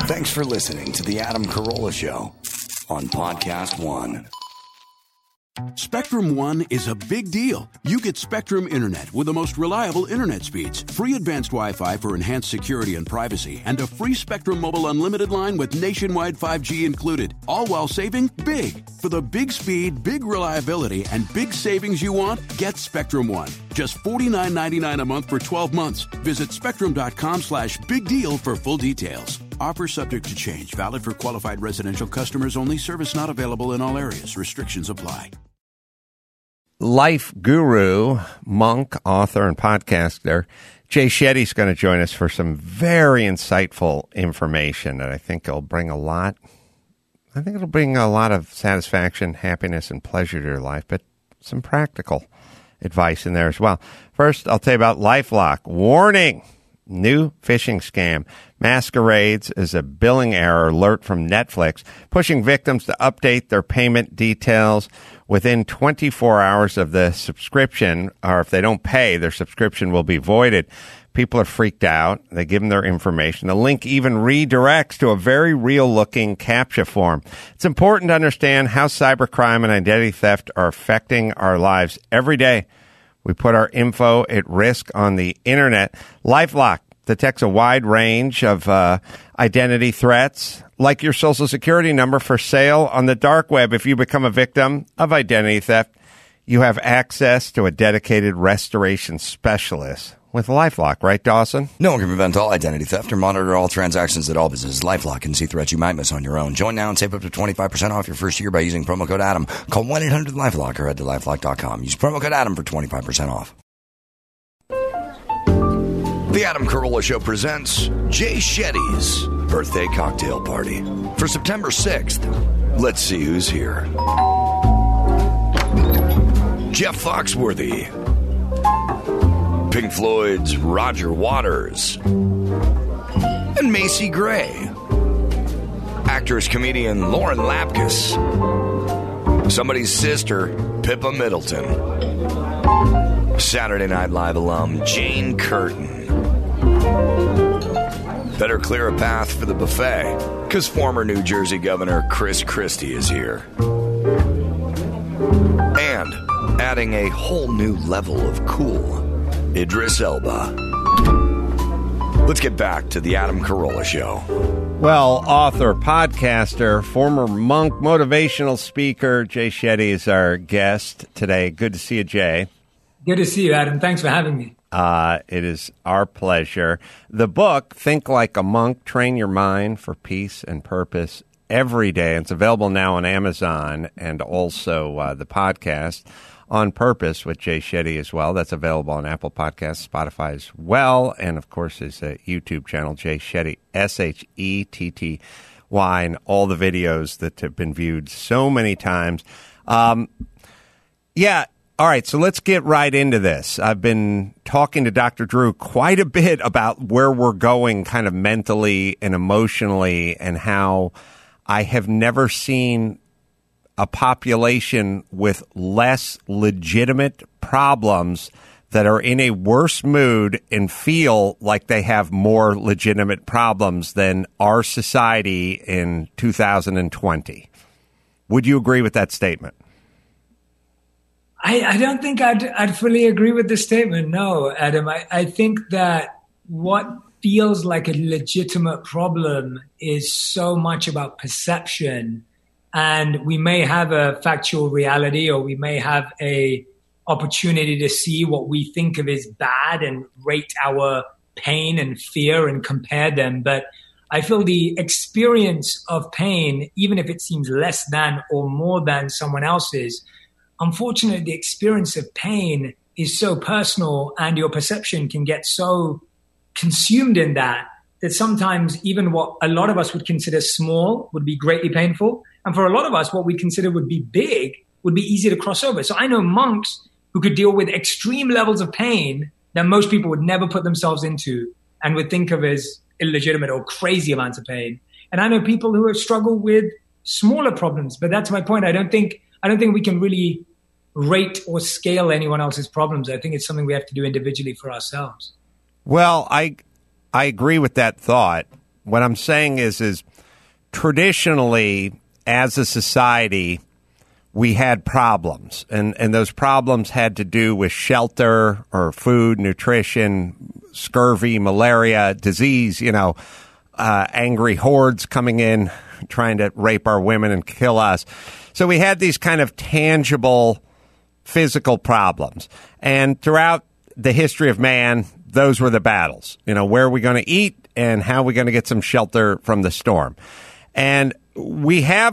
Thanks for listening to The Adam Carolla Show on Podcast One. Spectrum One is a big deal. You get Spectrum Internet with the most reliable internet speeds, free advanced Wi-Fi for enhanced security and privacy, and a free Spectrum Mobile Unlimited line with nationwide 5G included, all while saving big. For the big speed, big reliability, and big savings you want, get Spectrum One. Just $49.99 a month for 12 months. Visit spectrum.com/big deal for full details. Offer subject to change. Valid for qualified residential customers only. Service not available in all areas. Restrictions apply. Life guru, monk, author, and podcaster Jay Shetty's going to join us for some very insightful information that I think will bring a lot. I think it'll bring a lot of satisfaction, happiness, and pleasure to your life, but some practical advice in there as well. First, I'll tell you about LifeLock. Warning! New phishing scam masquerades as a billing error alert from Netflix, pushing victims to update their payment details within 24 hours of the subscription, or if they don't pay, their subscription will be voided. People are freaked out. They give them their information. The link even redirects to a very real-looking CAPTCHA form. It's important to understand how cybercrime and identity theft are affecting our lives every day. We put our info at risk on the internet. LifeLock detects a wide range of identity threats, like your Social Security number for sale on the dark web. If you become a victim of identity theft, you have access to a dedicated restoration specialist with LifeLock, right, Dawson? No one can prevent all identity theft or monitor all transactions at all businesses. LifeLock can see threats you might miss on your own. Join now and save up to 25% off your first year by using promo code Adam. Call 1-800-LifeLock or head to LifeLock.com. Use promo code Adam for 25% off. The Adam Carolla Show presents Jay Shetty's birthday cocktail party for September 6th. Let's see who's here. Jeff Foxworthy, Pink Floyd's Roger Waters, and Macy Gray. Actress-comedian Lauren Lapkus. Somebody's sister, Pippa Middleton. Saturday Night Live alum Jane Curtin. Better clear a path for the buffet, because former New Jersey Governor Chris Christie is here. And adding a whole new level of cool, Idris Elba. Let's get back to the Adam Carolla Show. Well, author, podcaster, former monk, motivational speaker, Jay Shetty is our guest today. Good to see you, Jay. Good to see you, Adam. Thanks for having me. It is our pleasure. The book, Think Like a Monk, Train Your Mind for Peace and Purpose every day. It's available now on Amazon, and also the podcast On Purpose with Jay Shetty as well. That's available on Apple Podcasts, Spotify as well, and of course his YouTube channel, Jay Shetty, Shetty, and all the videos that have been viewed so many times. All right, so let's get right into this. I've been talking to Dr. Drew quite a bit about where we're going kind of mentally and emotionally, and how I have never seen a population with less legitimate problems that are in a worse mood and feel like they have more legitimate problems than our society in 2020. Would you agree with that statement? I don't think I'd fully agree with this statement. No, Adam. I think that what feels like a legitimate problem is so much about perception. And we may have a factual reality, or we may have a opportunity to see what we think of as bad and rate our pain and fear and compare them. But I feel the experience of pain, even if it seems less than or more than someone else's, unfortunately, the experience of pain is so personal, and your perception can get so consumed in that sometimes even what a lot of us would consider small would be greatly painful. And for a lot of us, what we consider would be big would be easy to cross over. So I know monks who could deal with extreme levels of pain that most people would never put themselves into and would think of as illegitimate or crazy amounts of pain. And I know people who have struggled with smaller problems. But that's my point. I don't think we can really rate or scale anyone else's problems. I think it's something we have to do individually for ourselves. Well, I agree with that thought, What I'm saying is traditionally, as a society, we had problems, and those problems had to do with shelter or food, nutrition, scurvy, malaria, disease, angry hordes coming in, trying to rape our women and kill us. So we had these kind of tangible physical problems. And throughout the history of man, those were the battles. Where are we going to eat and how are we going to get some shelter from the storm? And we have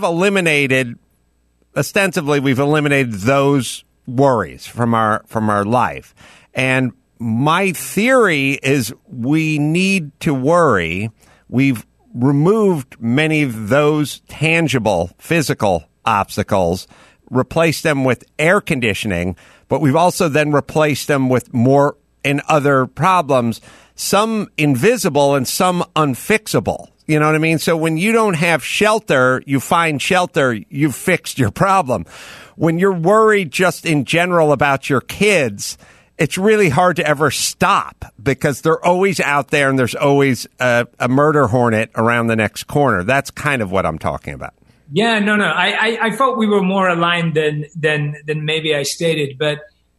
ostensibly, we've eliminated those worries from our life. And my theory is we need to worry. We've removed many of those tangible physical obstacles, replaced them with air conditioning, but we've also then replaced them with more and other problems, some invisible and some unfixable. You know what I mean? So when you don't have shelter, you find shelter, you've fixed your problem. When you're worried just in general about your kids, it's really hard to ever stop because they're always out there and there's always a murder hornet around the next corner. That's kind of what I'm talking about. Yeah, no. I felt we were more aligned than maybe I stated. But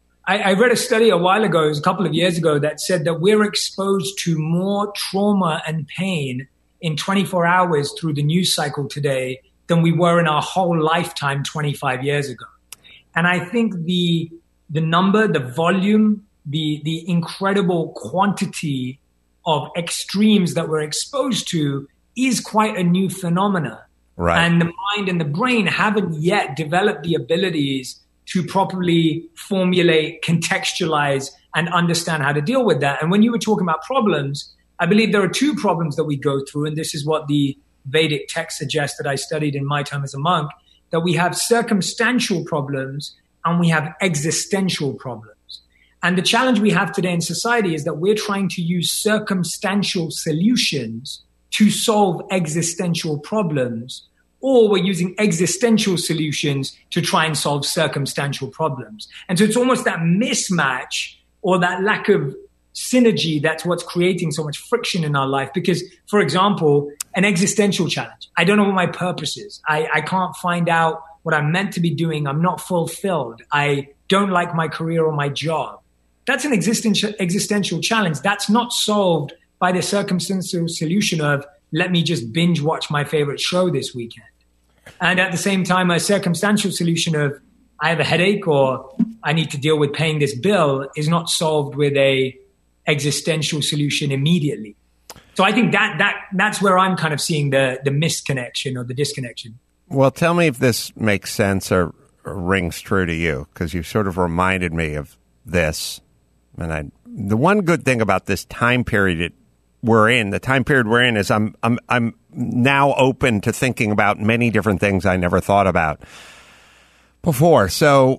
I read a study a while ago, it was a couple of years ago, that said that we're exposed to more trauma and pain in 24 hours through the news cycle today than we were in our whole lifetime 25 years ago. And I think the number, the volume, the incredible quantity of extremes that we're exposed to is quite a new phenomena. Right. And the mind and the brain haven't yet developed the abilities to properly formulate, contextualize, and understand how to deal with that. And when you were talking about problems, I believe there are two problems that we go through, and this is what the Vedic text suggests that I studied in my time as a monk, that we have circumstantial problems and we have existential problems. And the challenge we have today in society is that we're trying to use circumstantial solutions to solve existential problems, or we're using existential solutions to try and solve circumstantial problems. And so it's almost that mismatch or that lack of synergy that's what's creating so much friction in our life. Because, for example, an existential challenge. I don't know what my purpose is. I can't find out what I'm meant to be doing. I'm not fulfilled. I don't like my career or my job. That's an existential challenge. That's not solved by the circumstantial solution of, let me just binge watch my favorite show this weekend. And at the same time, a circumstantial solution of, I have a headache or I need to deal with paying this bill is not solved with a existential solution immediately. So I think that's where I'm kind of seeing the misconnection or the disconnection. Well, tell me if this makes sense or rings true to you, because you sort of reminded me of this. And the one good thing about this time period we're in, is I'm now open to thinking about many different things I never thought about before. So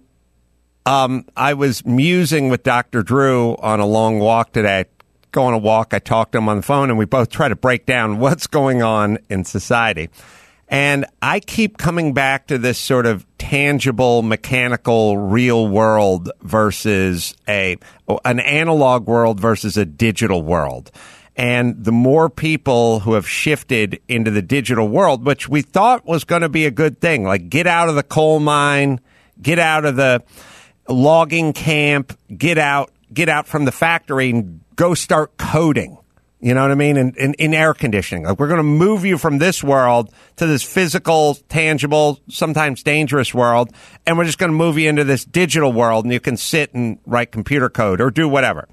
I was musing with Dr. Drew on a long walk today. Go on a walk, I talked to him on the phone, and we both try to break down what's going on in society. And I keep coming back to this sort of tangible, mechanical, real world versus an analog world versus a digital world. And the more people who have shifted into the digital world, which we thought was going to be a good thing, like get out of the coal mine, get out of the logging camp, get out from the factory and go start coding. You know what I mean? In air conditioning. Like, we're going to move you from this world to this physical, tangible, sometimes dangerous world, and we're just going to move you into this digital world, and you can sit and write computer code or do whatever.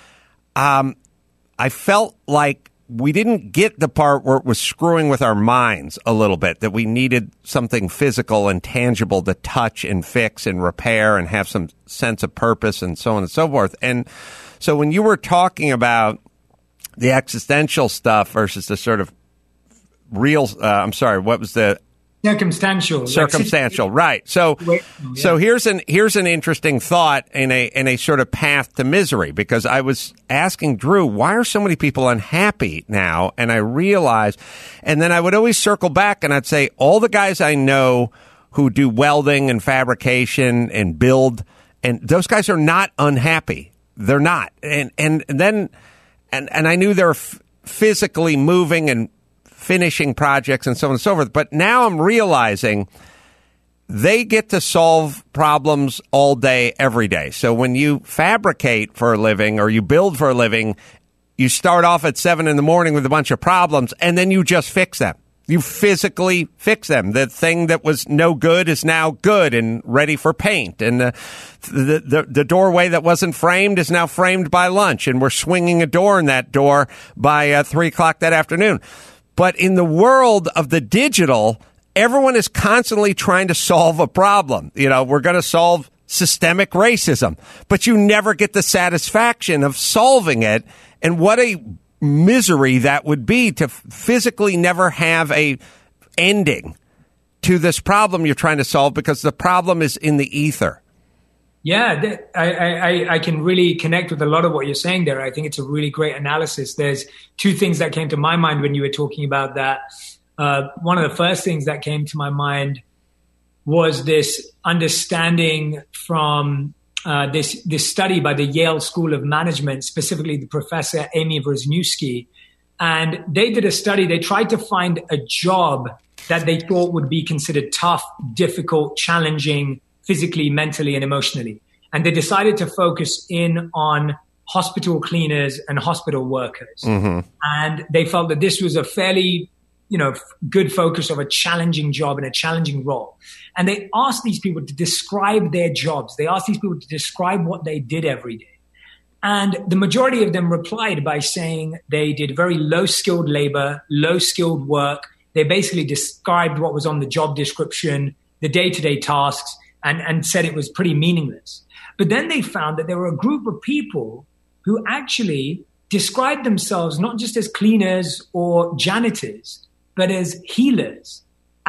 I felt like we didn't get the part where it was screwing with our minds a little bit, that we needed something physical and tangible to touch and fix and repair and have some sense of purpose and so on and so forth. And so when you were talking about the existential stuff versus the sort of real, what was the circumstantial, right? So here's an interesting thought in a sort of path to misery, because I was asking Drew, why are so many people unhappy now? And I realized, and then I would always circle back and I'd say, all the guys I know who do welding and fabrication and build, and those guys are not unhappy. They're not. And I knew they're physically moving and finishing projects and so on and so forth. But now I'm realizing they get to solve problems all day, every day. So when you fabricate for a living or you build for a living, you start off at 7 a.m. with a bunch of problems, and then you just fix them. You physically fix them. The thing that was no good is now good and ready for paint. And the doorway that wasn't framed is now framed by lunch. And we're swinging a door in that door by 3 o'clock that afternoon. But in the world of the digital, everyone is constantly trying to solve a problem. You know, we're going to solve systemic racism, but you never get the satisfaction of solving it. And what a misery that would be to physically never have a ending to this problem you're trying to solve, because the problem is in the ether. Yeah, I can really connect with a lot of what you're saying there. I think it's a really great analysis. There's two things that came to my mind when you were talking about that. One of the first things that came to my mind was this understanding from this study by the Yale School of Management, specifically the professor Amy Wrzesniewski. And they did a study. They tried to find a job that they thought would be considered tough, difficult, challenging, physically, mentally, and emotionally. And they decided to focus in on hospital cleaners and hospital workers. Mm-hmm. And they felt that this was a fairly good focus of a challenging job and a challenging role. And they asked these people to describe their jobs. They asked these people to describe what they did every day. And the majority of them replied by saying they did very low-skilled labor, low-skilled work. They basically described what was on the job description, the day-to-day tasks, and said it was pretty meaningless. But then they found that there were a group of people who actually described themselves not just as cleaners or janitors, but as healers,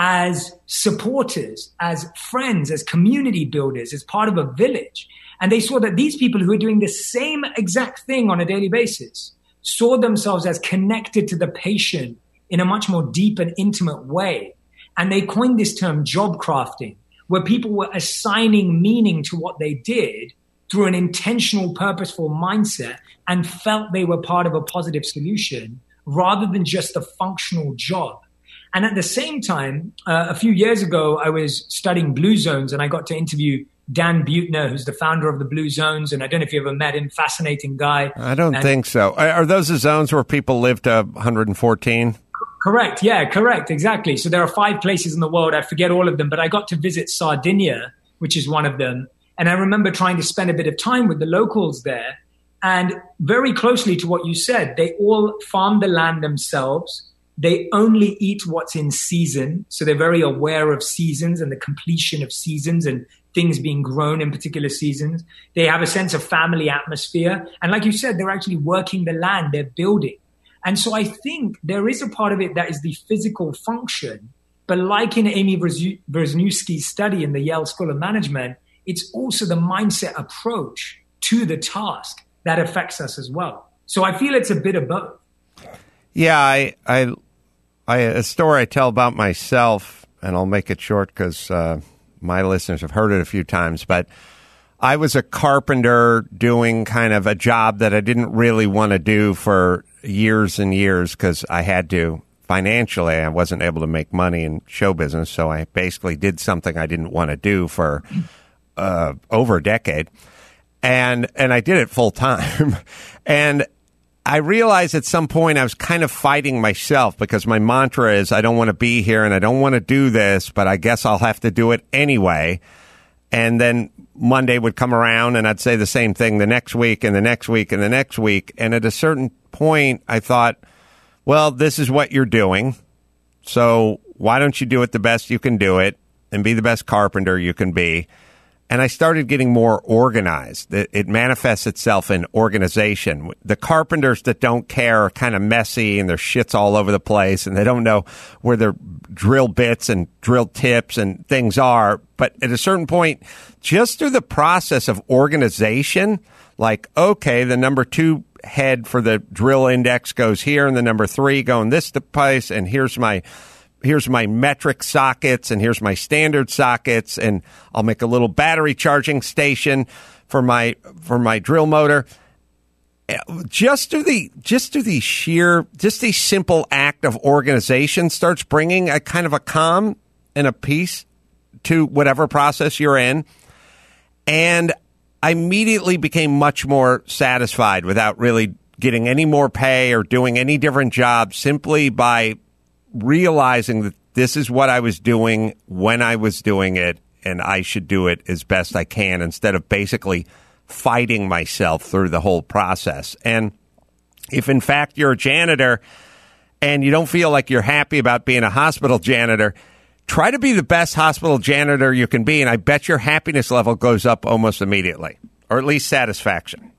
as supporters, as friends, as community builders, as part of a village. And they saw that these people who are doing the same exact thing on a daily basis saw themselves as connected to the patient in a much more deep and intimate way. And they coined this term job crafting, where people were assigning meaning to what they did through an intentional, purposeful mindset and felt they were part of a positive solution rather than just a functional job. And at the same time, a few years ago, I was studying Blue Zones, and I got to interview Dan Buettner, who's the founder of the Blue Zones. And I don't know if you ever met him, fascinating guy. I don't think so. Are those the zones where people live to 114? Correct. Yeah, correct. Exactly. So there are 5 places in the world. I forget all of them, but I got to visit Sardinia, which is one of them. And I remember trying to spend a bit of time with the locals there. And very closely to what you said, they all farm the land themselves. They only eat what's in season. So they're very aware of seasons and the completion of seasons and things being grown in particular seasons. They have a sense of family atmosphere. And like you said, they're actually working the land, they're building. And so I think there is a part of it that is the physical function. But like in Amy Wrzesniewski's study in the Yale School of Management, it's also the mindset approach to the task that affects us as well. So I feel it's a bit of both. Yeah, a story I tell about myself, and I'll make it short because my listeners have heard it a few times, but I was a carpenter doing kind of a job that I didn't really want to do for years and years because I had to. Financially, I wasn't able to make money in show business, so I basically did something I didn't want to do for over a decade. And I did it full time. And I realized at some point I was kind of fighting myself because my mantra is I don't want to be here and I don't want to do this, but I guess I'll have to do it anyway. And then Monday would come around and I'd say the same thing the next week and the next week and the next week. And at a certain point, I thought, well, this is what you're doing. So why don't you do it the best you can do it and be the best carpenter you can be? And I started getting more organized. It manifests itself in organization. The carpenters that don't care are kind of messy and their shit's all over the place and they don't know where their drill bits and drill tips and things are. But at a certain point, just through the process of organization, like, okay, the number 2 head for the drill index goes here and the number 3 going this place, and here's my metric sockets and here's my standard sockets, and I'll make a little battery charging station for my drill motor. Just through these simple acts act of organization starts bringing a kind of a calm and a peace to whatever process you're in. And I immediately became much more satisfied without really getting any more pay or doing any different job, simply by realizing that this is what I was doing when I was doing it, and I should do it as best I can instead of basically fighting myself through the whole process. And if, in fact, you're a janitor and you don't feel like you're happy about being a hospital janitor, try to be the best hospital janitor you can be, and I bet your happiness level goes up almost immediately, or at least satisfaction.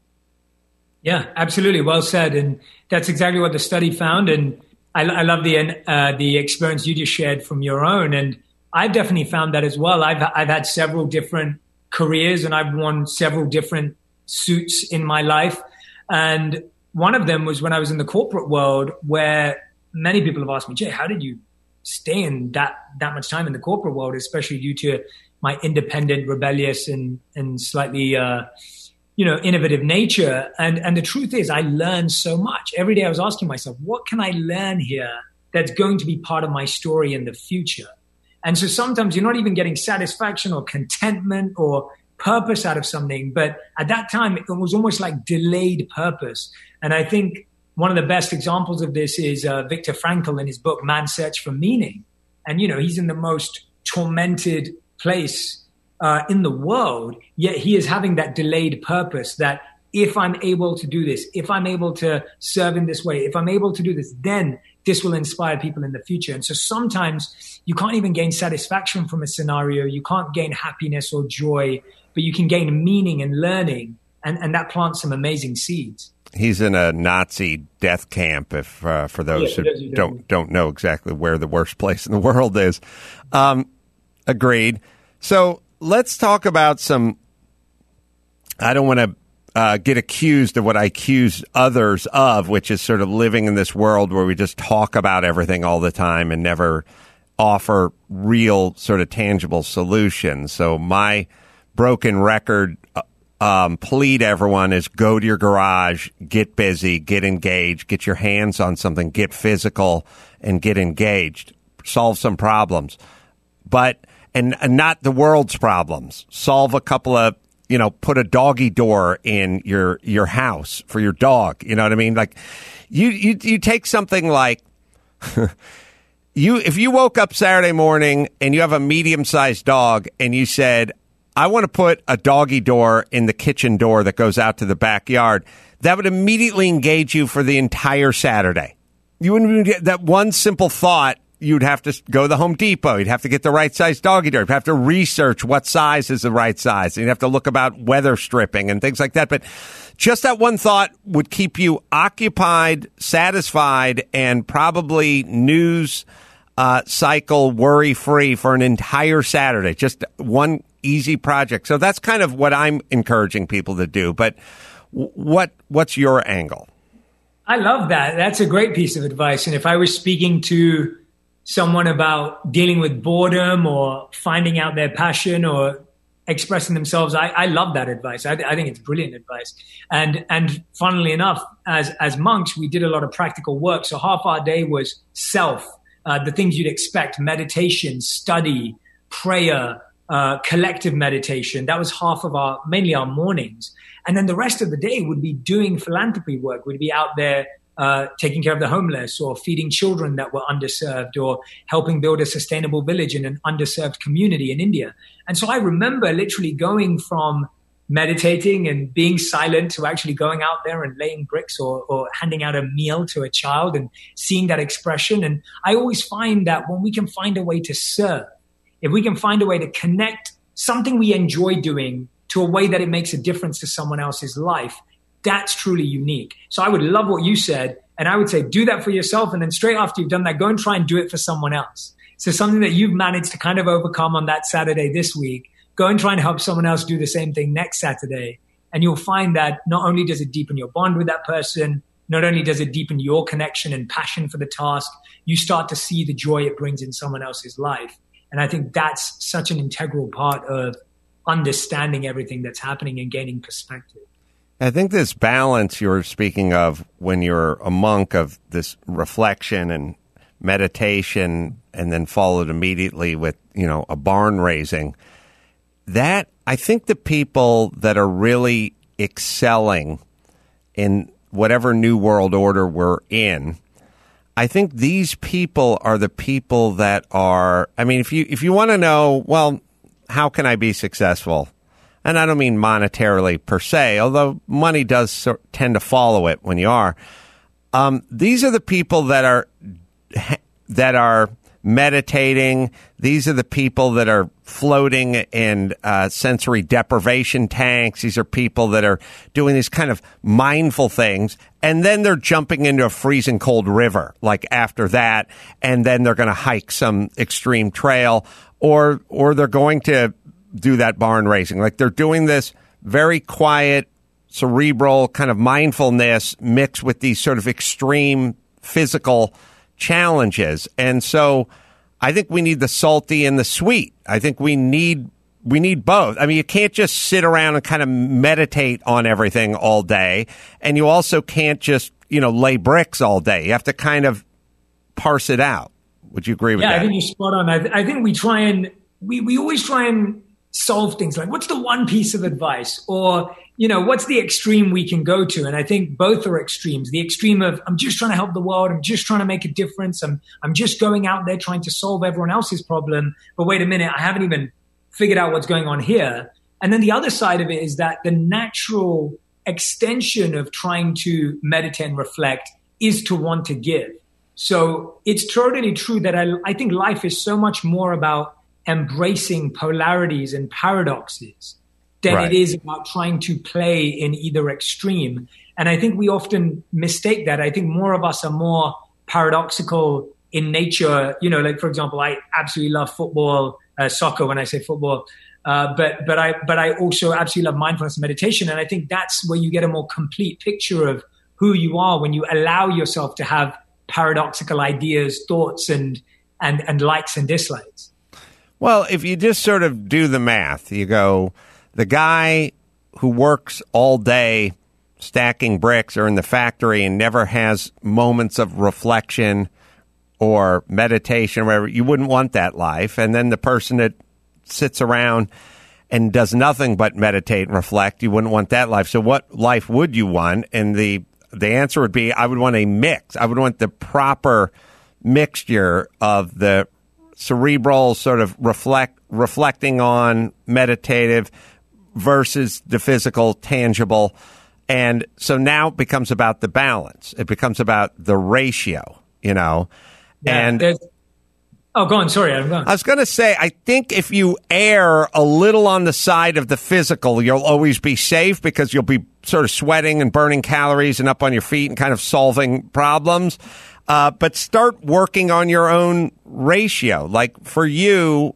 Yeah, absolutely. Well said. And that's exactly what the study found. And I love the experience you just shared from your own. And I've definitely found that as well. I've had several different careers and I've worn several different suits in my life. And one of them was when I was in the corporate world, where many people have asked me, Jay, how did you stay in that much time in the corporate world, especially due to my independent, rebellious, and slightly innovative nature. And the truth is, I learned so much. Every day I was asking myself, what can I learn here that's going to be part of my story in the future? And so sometimes you're not even getting satisfaction or contentment or purpose out of something. But at that time, it was almost like delayed purpose. And I think one of the best examples of this is Viktor Frankl in his book, Man's Search for Meaning. And, he's in the most tormented place in the world, yet he is having that delayed purpose that if I'm able to do this, if I'm able to serve in this way, if I'm able to do this, then this will inspire people in the future. And so sometimes you can't even gain satisfaction from a scenario. You can't gain happiness or joy, but you can gain meaning and learning, and that plants some amazing seeds. He's in a Nazi death camp, if for those who don't know exactly where the worst place in the world is. Agreed. So let's talk about some, I don't want to get accused of what I accuse others of, which is sort of living in this world where we just talk about everything all the time and never offer real sort of tangible solutions. So my broken record plea to everyone is go to your garage, get busy, get engaged, get your hands on something, get physical and get engaged, solve some problems. But and not the world's problems. Solve a couple of, put a doggy door in your house for your dog. You know what I mean? Like you take something like if you woke up Saturday morning and you have a medium-sized dog and you said, I want to put a doggy door in the kitchen door that goes out to the backyard, that would immediately engage you for the entire Saturday. You wouldn't even get that one simple thought. You'd have to go to the Home Depot. You'd have to get the right size doggy door. You'd have to research what size is the right size. You'd have to look about weather stripping and things like that. But just that one thought would keep you occupied, satisfied, and probably news cycle worry-free for an entire Saturday. Just one easy project. So that's kind of what I'm encouraging people to do. But what's your angle? I love that. That's a great piece of advice. And if I was speaking to someone about dealing with boredom or finding out their passion or expressing themselves, I love that advice. I think it's brilliant advice. And funnily enough, as monks, we did a lot of practical work. So half our day was self, the things you'd expect: meditation, study, prayer, collective meditation. That was half of mainly our mornings. And then the rest of the day would be doing philanthropy work. We'd be out there taking care of the homeless or feeding children that were underserved or helping build a sustainable village in an underserved community in India. And so I remember literally going from meditating and being silent to actually going out there and laying bricks or handing out a meal to a child and seeing that expression. And I always find that when we can find a way to serve, if we can find a way to connect something we enjoy doing to a way that it makes a difference to someone else's life, that's truly unique. So I would love what you said. And I would say, do that for yourself. And then straight after you've done that, go and try and do it for someone else. So something that you've managed to kind of overcome on that Saturday this week, go and try and help someone else do the same thing next Saturday. And you'll find that not only does it deepen your bond with that person, not only does it deepen your connection and passion for the task, you start to see the joy it brings in someone else's life. And I think that's such an integral part of understanding everything that's happening and gaining perspective. I think this balance you're speaking of when you're a monk, of this reflection and meditation and then followed immediately with, a barn raising, that I think the people that are really excelling in whatever new world order we're in, I think these people are the people that are, if you want to know, well, how can I be successful? And I don't mean monetarily per se, although money does tend to follow it when you are. These are the people that are meditating. These are the people that are floating in sensory deprivation tanks. These are people that are doing these kind of mindful things. And then they're jumping into a freezing cold river, like after that. And then they're going to hike some extreme trail, or they're going to do that barn raising. Like, they're doing this very quiet, cerebral kind of mindfulness mixed with these sort of extreme physical challenges. And so I think we need the salty and the sweet. I think we need both. You can't just sit around and kind of meditate on everything all day. And you also can't just, lay bricks all day. You have to kind of parse it out. Would you agree with that? Yeah, I think you're spot on. I think we always try and solve things like, what's the one piece of advice, or what's the extreme we can go to? And I think both are extremes. The extreme of, I'm just trying to help the world, I'm just trying to make a difference, I'm just going out there trying to solve everyone else's problem, but wait a minute, I haven't even figured out what's going on here. And then the other side of it is that the natural extension of trying to meditate and reflect is to want to give. So it's totally true that I think life is so much more about embracing polarities and paradoxes than it is about trying to play in either extreme. And I think we often mistake that. I think more of us are more paradoxical in nature. Like, for example, I absolutely love football, soccer when I say football, but I also absolutely love mindfulness and meditation. And I think that's where you get a more complete picture of who you are when you allow yourself to have paradoxical ideas, thoughts, and likes and dislikes. Well, if you just sort of do the math, you go, the guy who works all day stacking bricks or in the factory and never has moments of reflection or meditation or whatever, you wouldn't want that life. And then the person that sits around and does nothing but meditate and reflect, you wouldn't want that life. So what life would you want? And the answer would be, I would want a mix. I would want the proper mixture of the cerebral sort of reflecting on meditative versus the physical, tangible. And so now it becomes about the balance. It becomes about the ratio, Yeah, and go on. Sorry, Adam, go on. I was going to say, I think if you err a little on the side of the physical, you'll always be safe because you'll be sort of sweating and burning calories and up on your feet and kind of solving problems. But start working on your own ratio. Like, for you,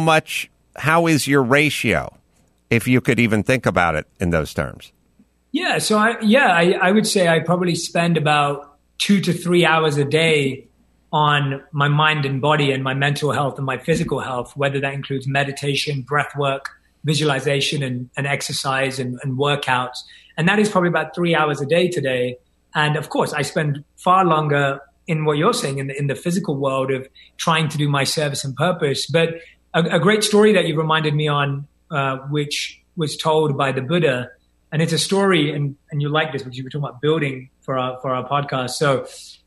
how is your ratio, if you could even think about it in those terms? Yeah. So I would say I probably spend about 2 to 3 hours a day on my mind and body and my mental health and my physical health, whether that includes meditation, breath work, visualization, and exercise and workouts. And that is probably about 3 hours a day today. And of course, I spend far longer in what you're saying in the physical world of trying to do my service and purpose. But a great story that you reminded me on, which was told by the Buddha, and it's a story, and you like this because you were talking about building for our podcast. So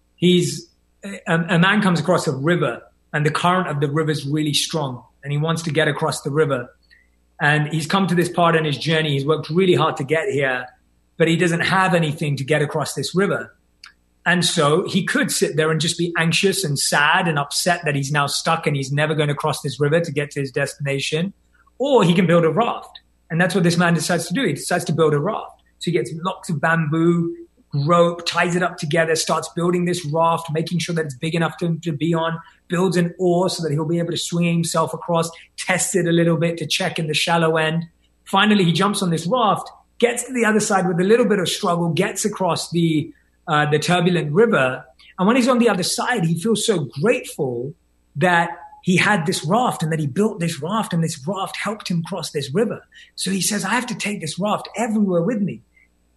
a man comes across a river, and the current of the river is really strong, and he wants to get across the river. And he's come to this part in his journey. He's worked really hard to get here, but he doesn't have anything to get across this river. And so he could sit there and just be anxious and sad and upset that he's now stuck and he's never going to cross this river to get to his destination. Or he can build a raft. And that's what this man decides to do. He decides to build a raft. So he gets lots of bamboo, rope, ties it up together, starts building this raft, making sure that it's big enough to be on, builds an oar so that he'll be able to swing himself across, tests it a little bit to check in the shallow end. Finally, he jumps on this raft, gets to the other side with a little bit of struggle, gets across the turbulent river. And when he's on the other side, he feels so grateful that he had this raft and that he built this raft and this raft helped him cross this river. So he says, I have to take this raft everywhere with me.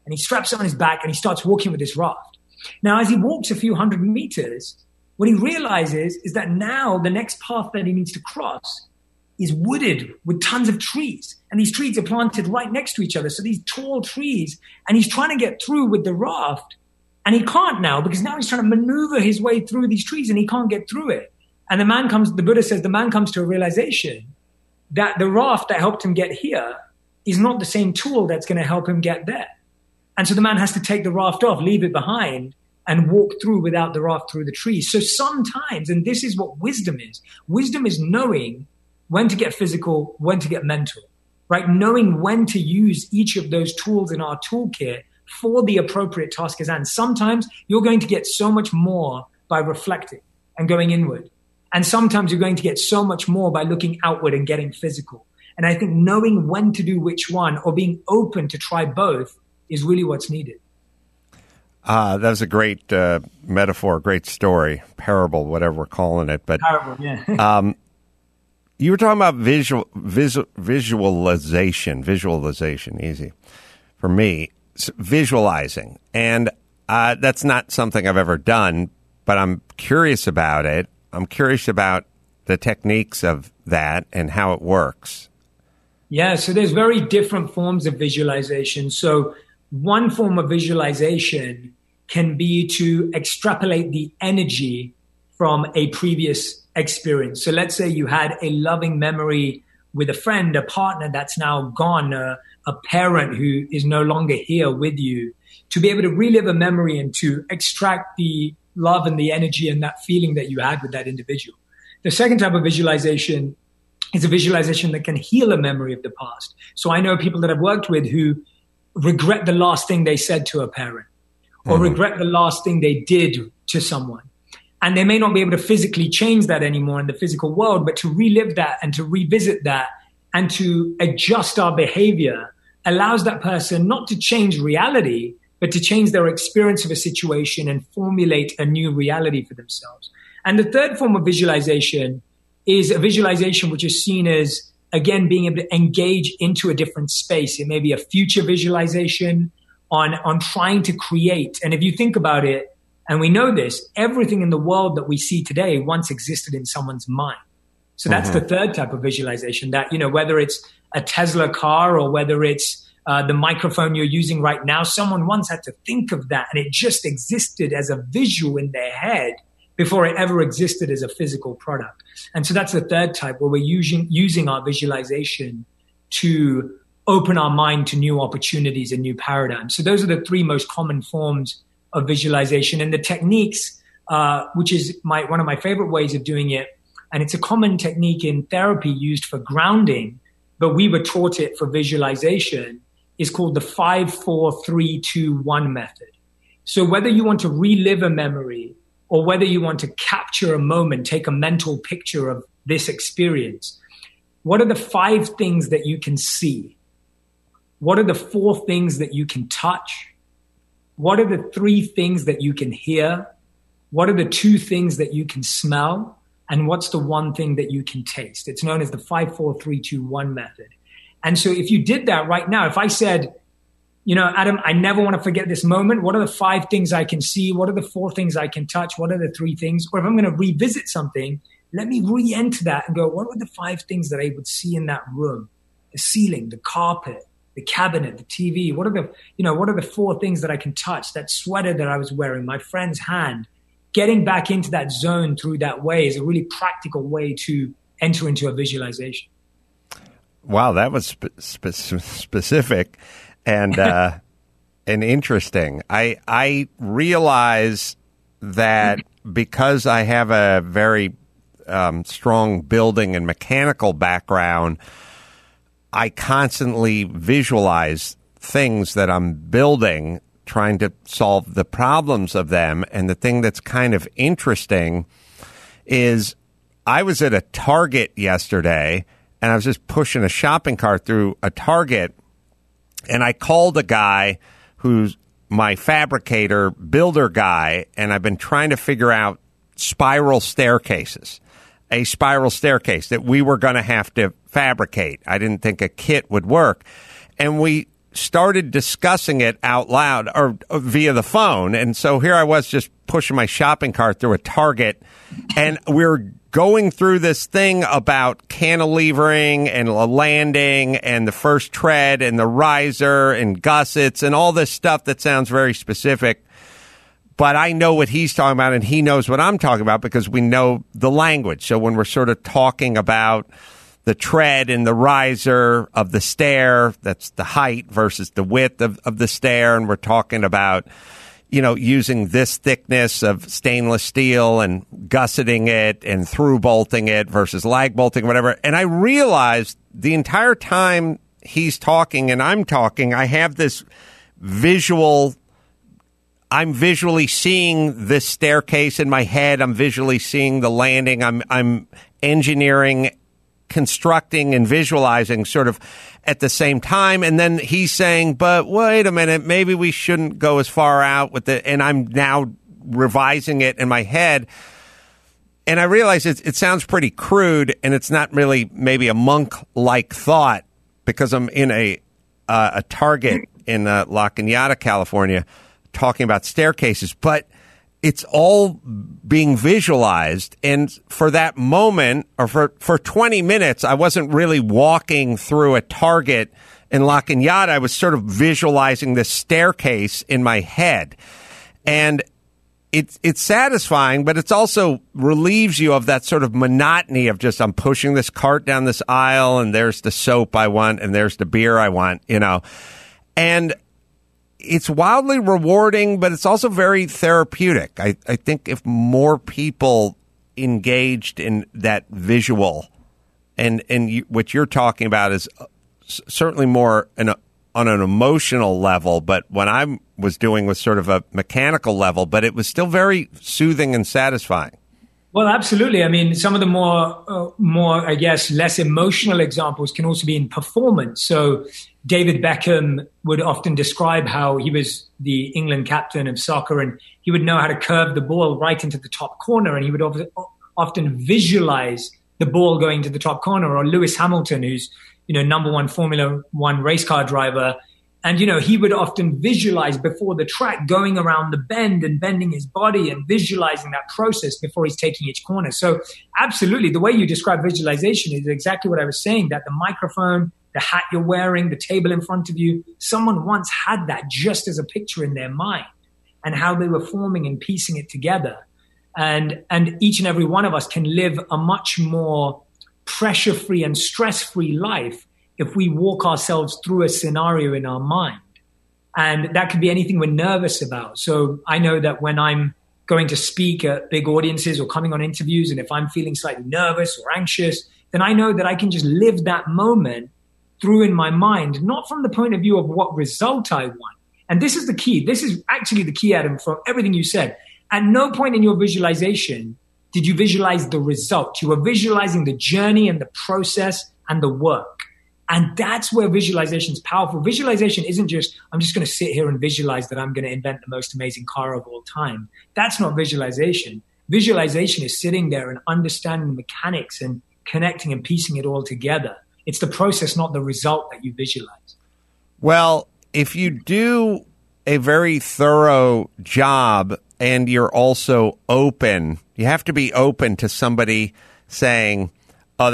and he straps it on his back and he starts walking with this raft. Now, as he walks a few hundred meters, what he realizes is that now the next path that he needs to cross is wooded with tons of trees. And these trees are planted right next to each other. So these tall trees, and he's trying to get through with the raft. And he can't now, because now he's trying to maneuver his way through these trees and he can't get through it. And the Buddha says the man comes to a realization that the raft that helped him get here is not the same tool that's going to help him get there. And so the man has to take the raft off, leave it behind, and walk through without the raft through the trees. So sometimes, and this is what wisdom is knowing when to get physical, when to get mental, right? Knowing when to use each of those tools in our toolkit for the appropriate task at hand. Sometimes you're going to get so much more by reflecting and going inward. And sometimes you're going to get so much more by looking outward and getting physical. And I think knowing when to do which one, or being open to try both, is really what's needed. That was a great metaphor, great story, parable, whatever we're calling it. But parable, yeah. You were talking about visualization, easy for me, visualizing. And that's not something I've ever done, but I'm curious about it. I'm curious about the techniques of that and how it works. Yeah, so there's very different forms of visualization. So one form of visualization can be to extrapolate the energy from a previous experience. So let's say you had a loving memory with a friend, a partner that's now gone, a parent who is no longer here with you, to be able to relive a memory and to extract the love and the energy and that feeling that you had with that individual. The second type of visualization is a visualization that can heal a memory of the past. So I know people that I've worked with who regret the last thing they said to a parent, or regret the last thing they did to someone. And they may not be able to physically change that anymore in the physical world, but to relive that and to revisit that and to adjust our behavior allows that person not to change reality, but to change their experience of a situation and formulate a new reality for themselves. And the third form of visualization is a visualization which is seen as, again, being able to engage into a different space. It may be a future visualization on trying to create. And if you think about it, and we know this, everything in the world that we see today once existed in someone's mind. So that's the third type of visualization, that, you know, whether it's a Tesla car or whether it's the microphone you're using right now, someone once had to think of that, and it just existed as a visual in their head before it ever existed as a physical product. And so that's the third type, where we're using our visualization to open our mind to new opportunities and new paradigms. So those are the three most common forms of visualization. And the techniques, which is one of my favorite ways of doing it, and it's a common technique in therapy used for grounding, but we were taught it for visualization, is called the 5-4-3-2-1 method. So whether you want to relive a memory or whether you want to capture a moment, take a mental picture of this experience, what are the 5 things that you can see? What are the 4 things that you can touch? What are the 3 things that you can hear? What are the 2 things that you can smell? And what's the 1 thing that you can taste? It's known as the 5-4-3-2-1 method. And so if you did that right now, if I said, you know, Adam, I never want to forget this moment. What are the 5 things I can see? What are the 4 things I can touch? What are the 3 things? Or if I'm going to revisit something, let me re-enter that and go, what were the 5 things that I would see in that room? The ceiling, the carpet, the cabinet, the TV. What are the 4 things that I can touch? That sweater that I was wearing, my friend's hand. Getting back into that zone through that way is a really practical way to enter into a visualization. Wow, that was specific and and interesting. I realize that because I have a very strong building and mechanical background, I constantly visualize things that I'm building, trying to solve the problems of them. And the thing that's kind of interesting is I was at a Target yesterday, and I was just pushing a shopping cart through a Target, and I called a guy who's my fabricator, builder guy, and I've been trying to figure out spiral staircases, a spiral staircase that we were going to have to fabricate. I didn't think a kit would work. And we started discussing it out loud or via the phone. And so here I was just pushing my shopping cart through a Target, and we're going through this thing about cantilevering and a landing and the first tread and the riser and gussets and all this stuff that sounds very specific. But I know what he's talking about, and he knows what I'm talking about because we know the language. So when we're sort of talking about the tread and the riser of the stair, that's the height versus the width of the stair, and we're talking about, you know, using this thickness of stainless steel and gusseting it and through bolting it versus lag bolting, whatever. And I realized the entire time he's talking and I'm talking, I have this visual. I'm visually seeing this staircase in my head. I'm visually seeing the landing. I'm engineering, constructing, and visualizing sort of at the same time. And then he's saying, but wait a minute, maybe we shouldn't go as far out with it. And I'm now revising it in my head. And I realize it sounds pretty crude, and it's not really maybe a monk-like thought because I'm in a Target in La Cañada, California, talking about staircases, but it's all being visualized. And for that moment, or for 20 minutes, I wasn't really walking through a Target in La Cañada. I was sort of visualizing this staircase in my head. And it's satisfying, but it's also relieves you of that sort of monotony of just, I'm pushing this cart down this aisle, and there's the soap I want, and there's the beer I want, you know. And it's wildly rewarding, but it's also very therapeutic. I think if more people engaged in that visual, and what you're talking about is certainly more on an emotional level, but what I was doing was sort of a mechanical level, but it was still very soothing and satisfying. Well, absolutely. I mean, some of the more, I guess, less emotional examples can also be in performance. So David Beckham would often describe how he was the England captain of soccer, and he would know how to curve the ball right into the top corner, and he would often visualize the ball going to the top corner. Or Lewis Hamilton, who's, you know, number one Formula One race car driver. And, you know, he would often visualize before the track going around the bend and bending his body and visualizing that process before he's taking each corner. So absolutely, the way you describe visualization is exactly what I was saying, that the microphone, the hat you're wearing, the table in front of you, someone once had that just as a picture in their mind, and how they were forming and piecing it together. And each and every one of us can live a much more pressure-free and stress-free life if we walk ourselves through a scenario in our mind. And that could be anything we're nervous about. So I know that when I'm going to speak at big audiences or coming on interviews, and if I'm feeling slightly nervous or anxious, then I know that I can just live that moment through in my mind, not from the point of view of what result I want. And this is the key. This is actually the key, Adam, from everything you said. At no point in your visualization did you visualize the result. You were visualizing the journey and the process and the work. And that's where visualization is powerful. Visualization isn't just, I'm just going to sit here and visualize that I'm going to invent the most amazing car of all time. That's not visualization. Visualization is sitting there and understanding the mechanics and connecting and piecing it all together. It's the process, not the result, that you visualize. Well, if you do a very thorough job and you're also open, you have to be open to somebody saying, oh,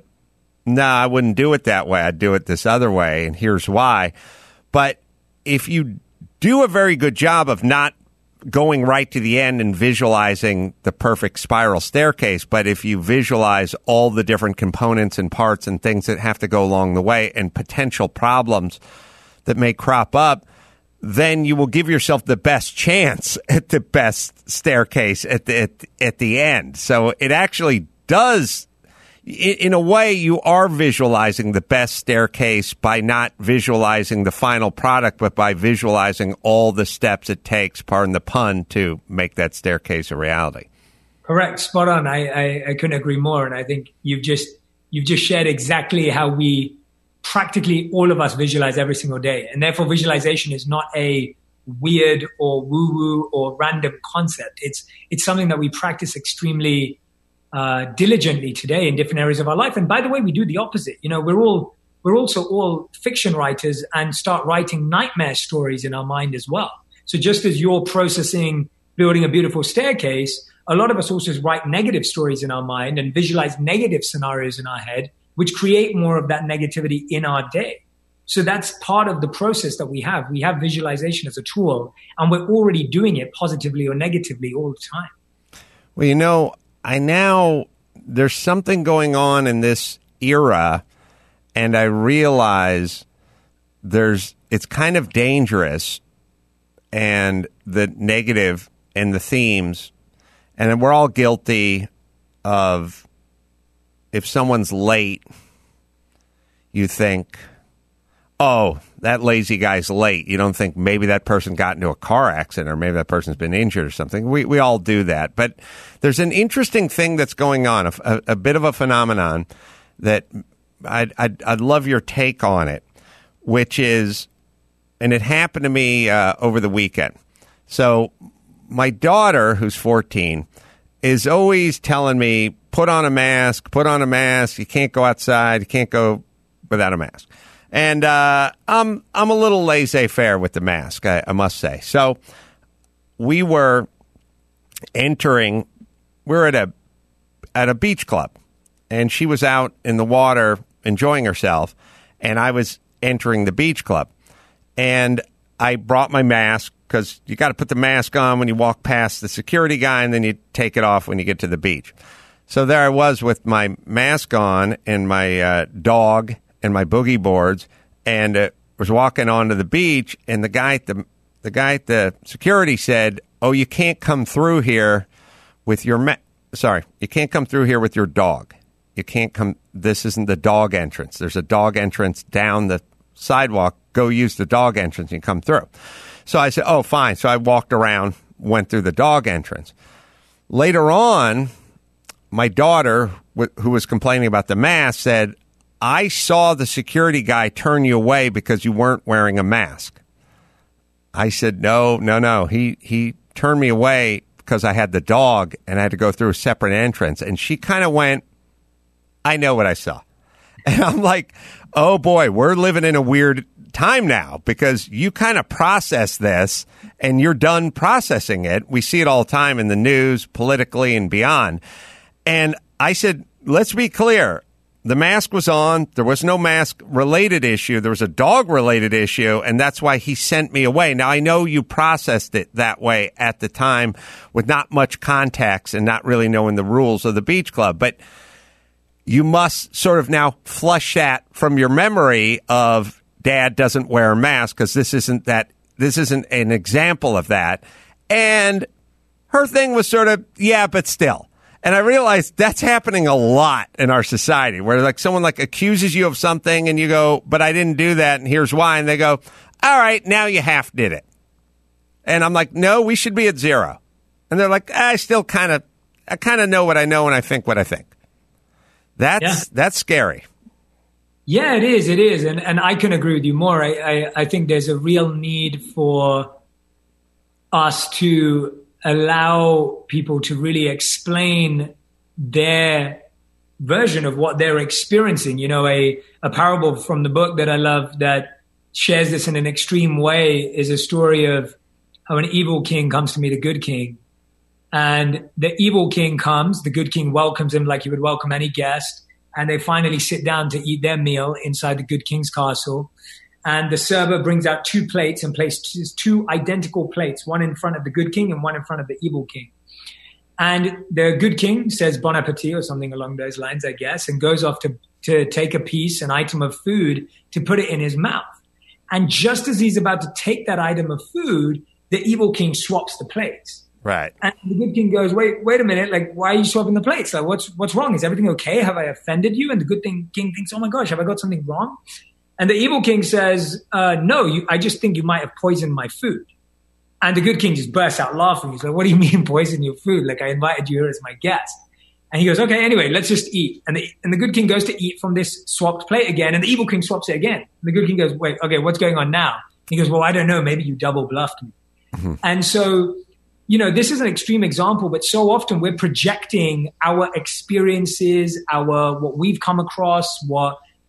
no, I wouldn't do it that way. I'd do it this other way, and here's why. But if you do a very good job of not going right to the end and visualizing the perfect spiral staircase, but if you visualize all the different components and parts and things that have to go along the way and potential problems that may crop up, then you will give yourself the best chance at the best staircase at the end. So it actually does. In a way, you are visualizing the best staircase by not visualizing the final product, but by visualizing all the steps it takes, pardon the pun, to make that staircase a reality. Correct. Spot on. I couldn't agree more. And I think you've just shared exactly how we practically all of us visualize every single day. And therefore, visualization is not a weird or woo-woo or random concept. It's something that we practice extremely diligently today in different areas of our life. And by the way, we do the opposite. You know, we're all we're also all fiction writers and start writing nightmare stories in our mind as well. So just as you're processing building a beautiful staircase, a lot of us also write negative stories in our mind and visualize negative scenarios in our head, which create more of that negativity in our day. So that's part of the process that we have. We have visualization as a tool, and we're already doing it positively or negatively all the time. Well, there's something going on in this era, and I realize it's kind of dangerous, and the negative and the themes, and we're all guilty of, if someone's late, you think, oh, that lazy guy's late. You don't think maybe that person got into a car accident or maybe that person's been injured or something. We all do that. But there's an interesting thing that's going on, a bit of a phenomenon that I'd love your take on it, which is, and it happened to me over the weekend. So my daughter, who's 14, is always telling me, put on a mask, you can't go outside, you can't go without a mask. And I'm a little laissez-faire with the mask, I must say. So we were at a beach club, and she was out in the water enjoying herself, and I was entering the beach club. And I brought my mask, because you got to put the mask on when you walk past the security guy, and then you take it off when you get to the beach. So there I was with my mask on and my dog and my boogie boards, and was walking onto the beach, and the guy at the security said, "Oh, you can't come through here with your you can't come through here with your dog. You can't come. This isn't the dog entrance. There's a dog entrance down the sidewalk. Go use the dog entrance and come through." So I said, "Oh, fine." So I walked around, went through the dog entrance. Later on, my daughter, who was complaining about the mask, said, "I saw the security guy turn you away because you weren't wearing a mask." I said, No. He turned me away because I had the dog and I had to go through a separate entrance. And she kind of went, "I know what I saw." And I'm like, oh boy, we're living in a weird time now, because you kind of process this and you're done processing it. We see it all the time in the news, politically and beyond. And I said, let's be clear. The mask was on. There was no mask-related issue. There was a dog-related issue, and that's why he sent me away. Now, I know you processed it that way at the time with not much context and not really knowing the rules of the beach club, but you must sort of now flush that from your memory of Dad doesn't wear a mask, because this isn't an example of that. And her thing was sort of, yeah, but still. And I realized that's happening a lot in our society, where like someone like accuses you of something and you go, but I didn't do that, and here's why. And they go, all right, now you half did it. And I'm like, no, we should be at 0. And they're like, I kind of know what I know, and I think what I think. That's scary. Yeah, it is. And I can agree with you more. I think there's a real need for us to allow people to really explain their version of what they're experiencing. You know, a parable from the book that I love that shares this in an extreme way is a story of how an evil king comes to meet a good king. And the evil king comes, the good king welcomes him like he would welcome any guest. And they finally sit down to eat their meal inside the good king's castle. And the server brings out 2 plates and places 2 identical plates, one in front of the good king and one in front of the evil king. And the good king says bon appetit or something along those lines, I guess, and goes off to take a piece, an item of food, to put it in his mouth. And just as he's about to take that item of food, the evil king swaps the plates. Right. And the good king goes, wait a minute, like, why are you swapping the plates? Like, what's wrong? Is everything okay? Have I offended you? And the good king thinks, oh my gosh, have I got something wrong? And the evil king says, no, I just think you might have poisoned my food. And the good king just bursts out laughing. He's like, what do you mean poison your food? Like, I invited you here as my guest. And he goes, okay, anyway, let's just eat. And the good king goes to eat from this swapped plate again. And the evil king swaps it again. And the good king goes, wait, okay, what's going on now? He goes, well, I don't know. Maybe you double bluffed me. Mm-hmm. And so, you know, this is an extreme example, but so often we're projecting our experiences, what we've come across, what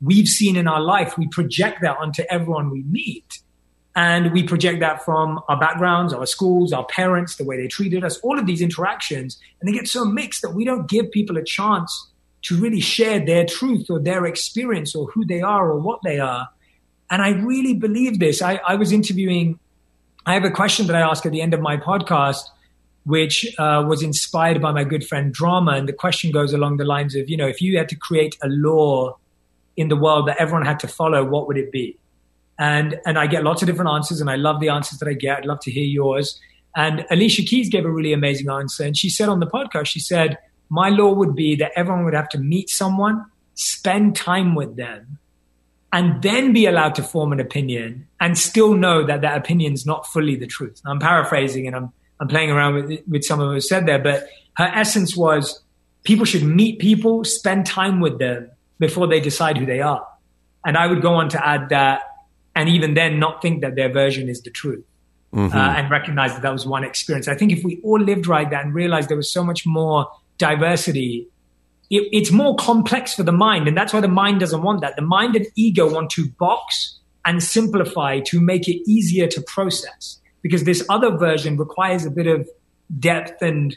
we've seen in our life, we project that onto everyone we meet. And we project that from our backgrounds, our schools, our parents, the way they treated us, all of these interactions. And they get so mixed that we don't give people a chance to really share their truth or their experience or who they are or what they are. And I really believe this. I have a question that I ask at the end of my podcast, which was inspired by my good friend Drama. And the question goes along the lines of, if you had to create a law in the world that everyone had to follow, what would it be? And I get lots of different answers, and I love the answers that I get. I'd love to hear yours. And Alicia Keys gave a really amazing answer. And she said on the podcast, she said, my law would be that everyone would have to meet someone, spend time with them, and then be allowed to form an opinion and still know that that opinion is not fully the truth. And I'm paraphrasing, and I'm playing around with some of what was said there. But her essence was people should meet people, spend time with them before they decide who they are. And I would go on to add that, and even then not think that their version is the truth, and recognize that was one experience. I think if we all lived like that and realized there was so much more diversity, it's more complex for the mind. And that's why the mind doesn't want that. The mind and ego want to box and simplify to make it easier to process, because this other version requires a bit of depth and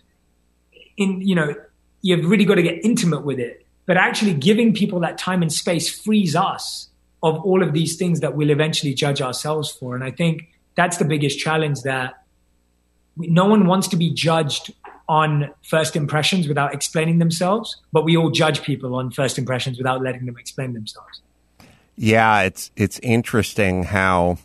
you've really got to get intimate with it. But actually giving people that time and space frees us of all of these things that we'll eventually judge ourselves for. And I think that's the biggest challenge, that no one wants to be judged on first impressions without explaining themselves, but we all judge people on first impressions without letting them explain themselves. Yeah, it's interesting how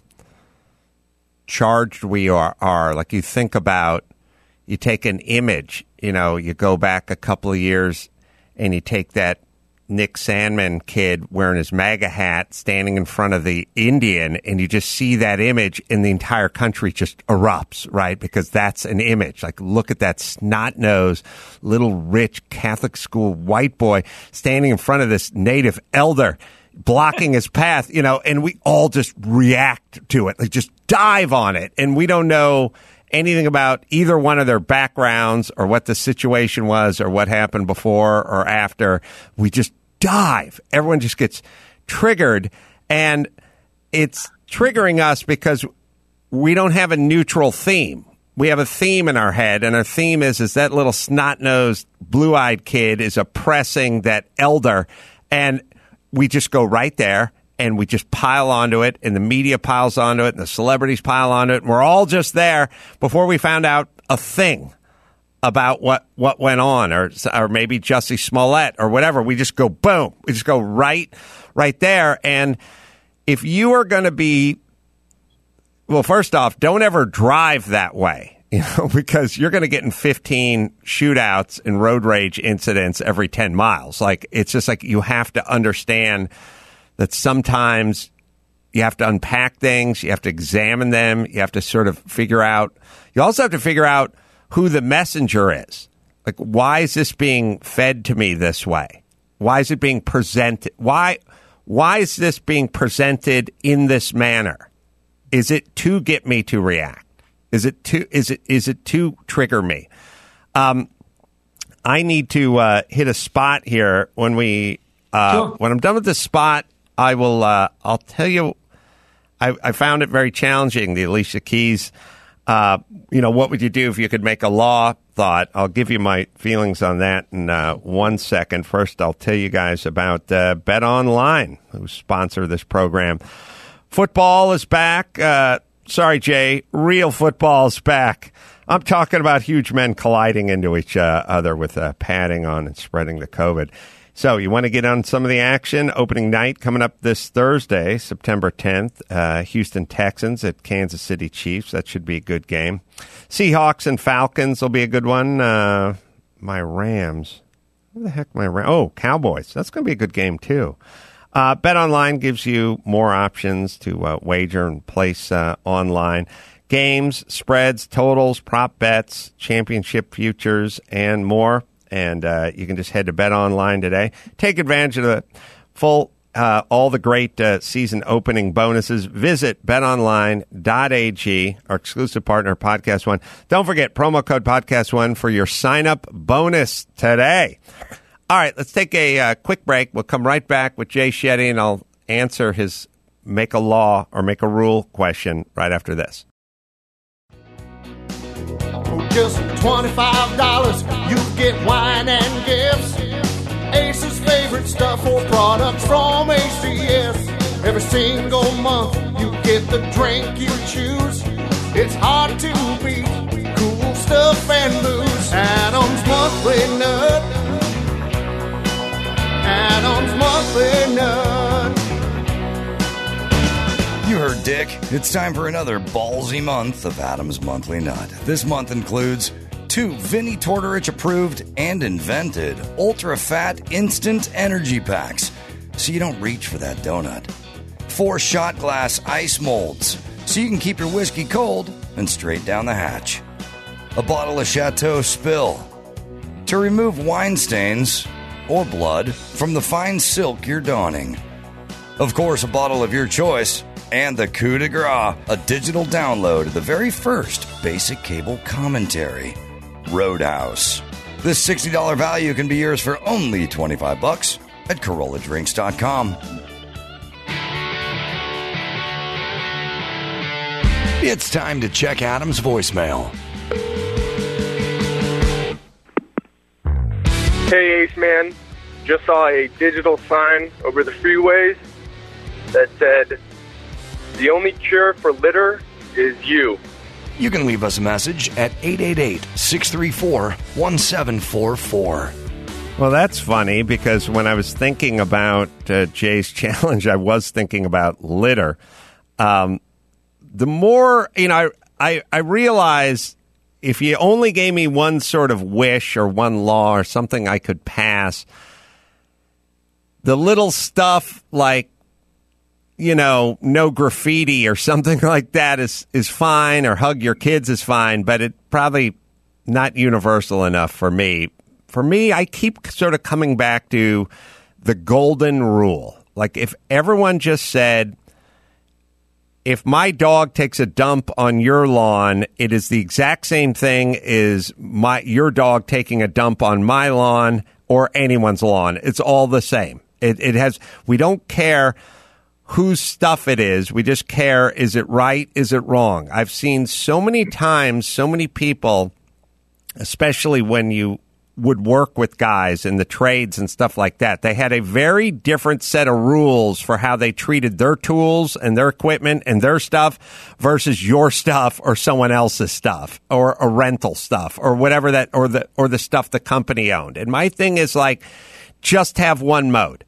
charged we are. Like, you think about, you take an image, you go back a couple of years and you take that Nick Sandman kid wearing his MAGA hat standing in front of the Indian, and you just see that image and the entire country just erupts, right? Because that's an image. Like, look at that snot-nosed, little rich Catholic school white boy standing in front of this native elder, blocking his path, and we all just react to it, like just dive on it. And we don't know anything about either one of their backgrounds or what the situation was or what happened before or after. We just dive. Everyone just gets triggered, and it's triggering us because we don't have a neutral theme. We have a theme in our head, and our theme is that little snot-nosed, blue-eyed kid is oppressing that elder, and we just go right there, and we just pile onto it, and the media piles onto it, and the celebrities pile onto it, and we're all just there before we found out a thing about what went on, or maybe Jussie Smollett or whatever. We just go boom. We just go right there. And if you are going to be, well, first off, don't ever drive that way, because you're going to get in 15 shootouts and road rage incidents every 10 miles. Like, it's just like, you have to understand that sometimes you have to unpack things, you have to examine them, you have to sort of figure out. You also have to figure out who the messenger is. Like, why is this being fed to me this way? Why is it being presented? Why is this being presented in this manner? Is it to get me to react? Is it to trigger me? I need to hit a spot here. When sure. When I'm done with this spot, I will. I'll tell you. I found it very challenging, the Alicia Keys. What would you do if you could make a law thought? I'll give you my feelings on that in 1 second. First, I'll tell you guys about Bet Online, who sponsor this program. Football is back. Sorry, Jay. Real football is back. I'm talking about huge men colliding into each other with padding on and spreading the COVID. So you want to get on some of the action? Opening night coming up this Thursday, September 10th. Houston Texans at Kansas City Chiefs. That should be a good game. Seahawks and Falcons will be a good one. My Rams. Where the heck my Rams? Oh, Cowboys. That's going to be a good game, too. Bet Online gives you more options to wager and place online. Games, spreads, totals, prop bets, championship futures, and more. And you can just head to Bet Online today. Take advantage of the full, all the great season opening bonuses. Visit betonline.ag, our exclusive partner, Podcast One. Don't forget, promo code Podcast One for your sign-up bonus today. All right, let's take a quick break. We'll come right back with Jay Shetty, and I'll answer his make a law or make a rule question right after this. For just $25, you get wine and gifts. Ace's favorite stuff or products from ACS. Every single month, you get the drink you choose. It's hard to beat cool stuff and booze. Adam's Monthly Nut. Adam's Monthly Nut. You heard Dick. It's time for another ballsy month of Adam's Monthly Nut. This month includes 2 Vinnie Tortorich approved and invented ultra-fat instant energy packs, so you don't reach for that donut. 4 shot glass ice molds, so you can keep your whiskey cold and straight down the hatch. A bottle of Chateau Spill, to remove wine stains or blood from the fine silk you're donning. Of course, a bottle of your choice, and the coup de grace, a digital download of the very first basic cable commentary, Roadhouse. This $60 value can be yours for only $25 at CorollaDrinks.com. It's time to check Adam's voicemail. Hey, Ace Man. Just saw a digital sign over the freeways that said, "The only cure for litter is you." You can leave us a message at 888-634-1744. Well, that's funny because when I was thinking about Jay's challenge, I was thinking about litter. The more, I realize if you only gave me one sort of wish or one law or something I could pass, the little stuff like, no graffiti or something like that is fine, or hug your kids is fine, but it probably not universal enough for me. For me, I keep sort of coming back to the golden rule. Like if everyone just said, if my dog takes a dump on your lawn, it is the exact same thing as your dog taking a dump on my lawn or anyone's lawn. It's all the same. We don't care whose stuff it is. We just care, is it right? Is it wrong? I've seen so many times, so many people, especially when you would work with guys in the trades and stuff like that, they had a very different set of rules for how they treated their tools and their equipment and their stuff versus your stuff or someone else's stuff or a rental stuff or whatever that, or the stuff the company owned. And my thing is like, just have one mode.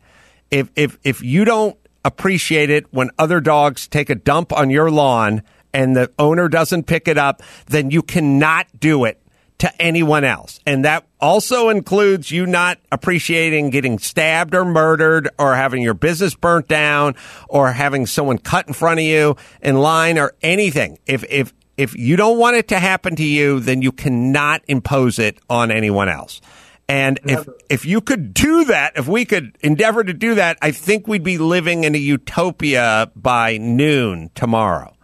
If you don't appreciate it when other dogs take a dump on your lawn and the owner doesn't pick it up, then you cannot do it to anyone else. And that also includes you not appreciating getting stabbed or murdered or having your business burnt down or having someone cut in front of you in line or anything. If you don't want it to happen to you, then you cannot impose it on anyone else. And if you could do that, if we could endeavor to do that, I think we'd be living in a utopia by noon tomorrow.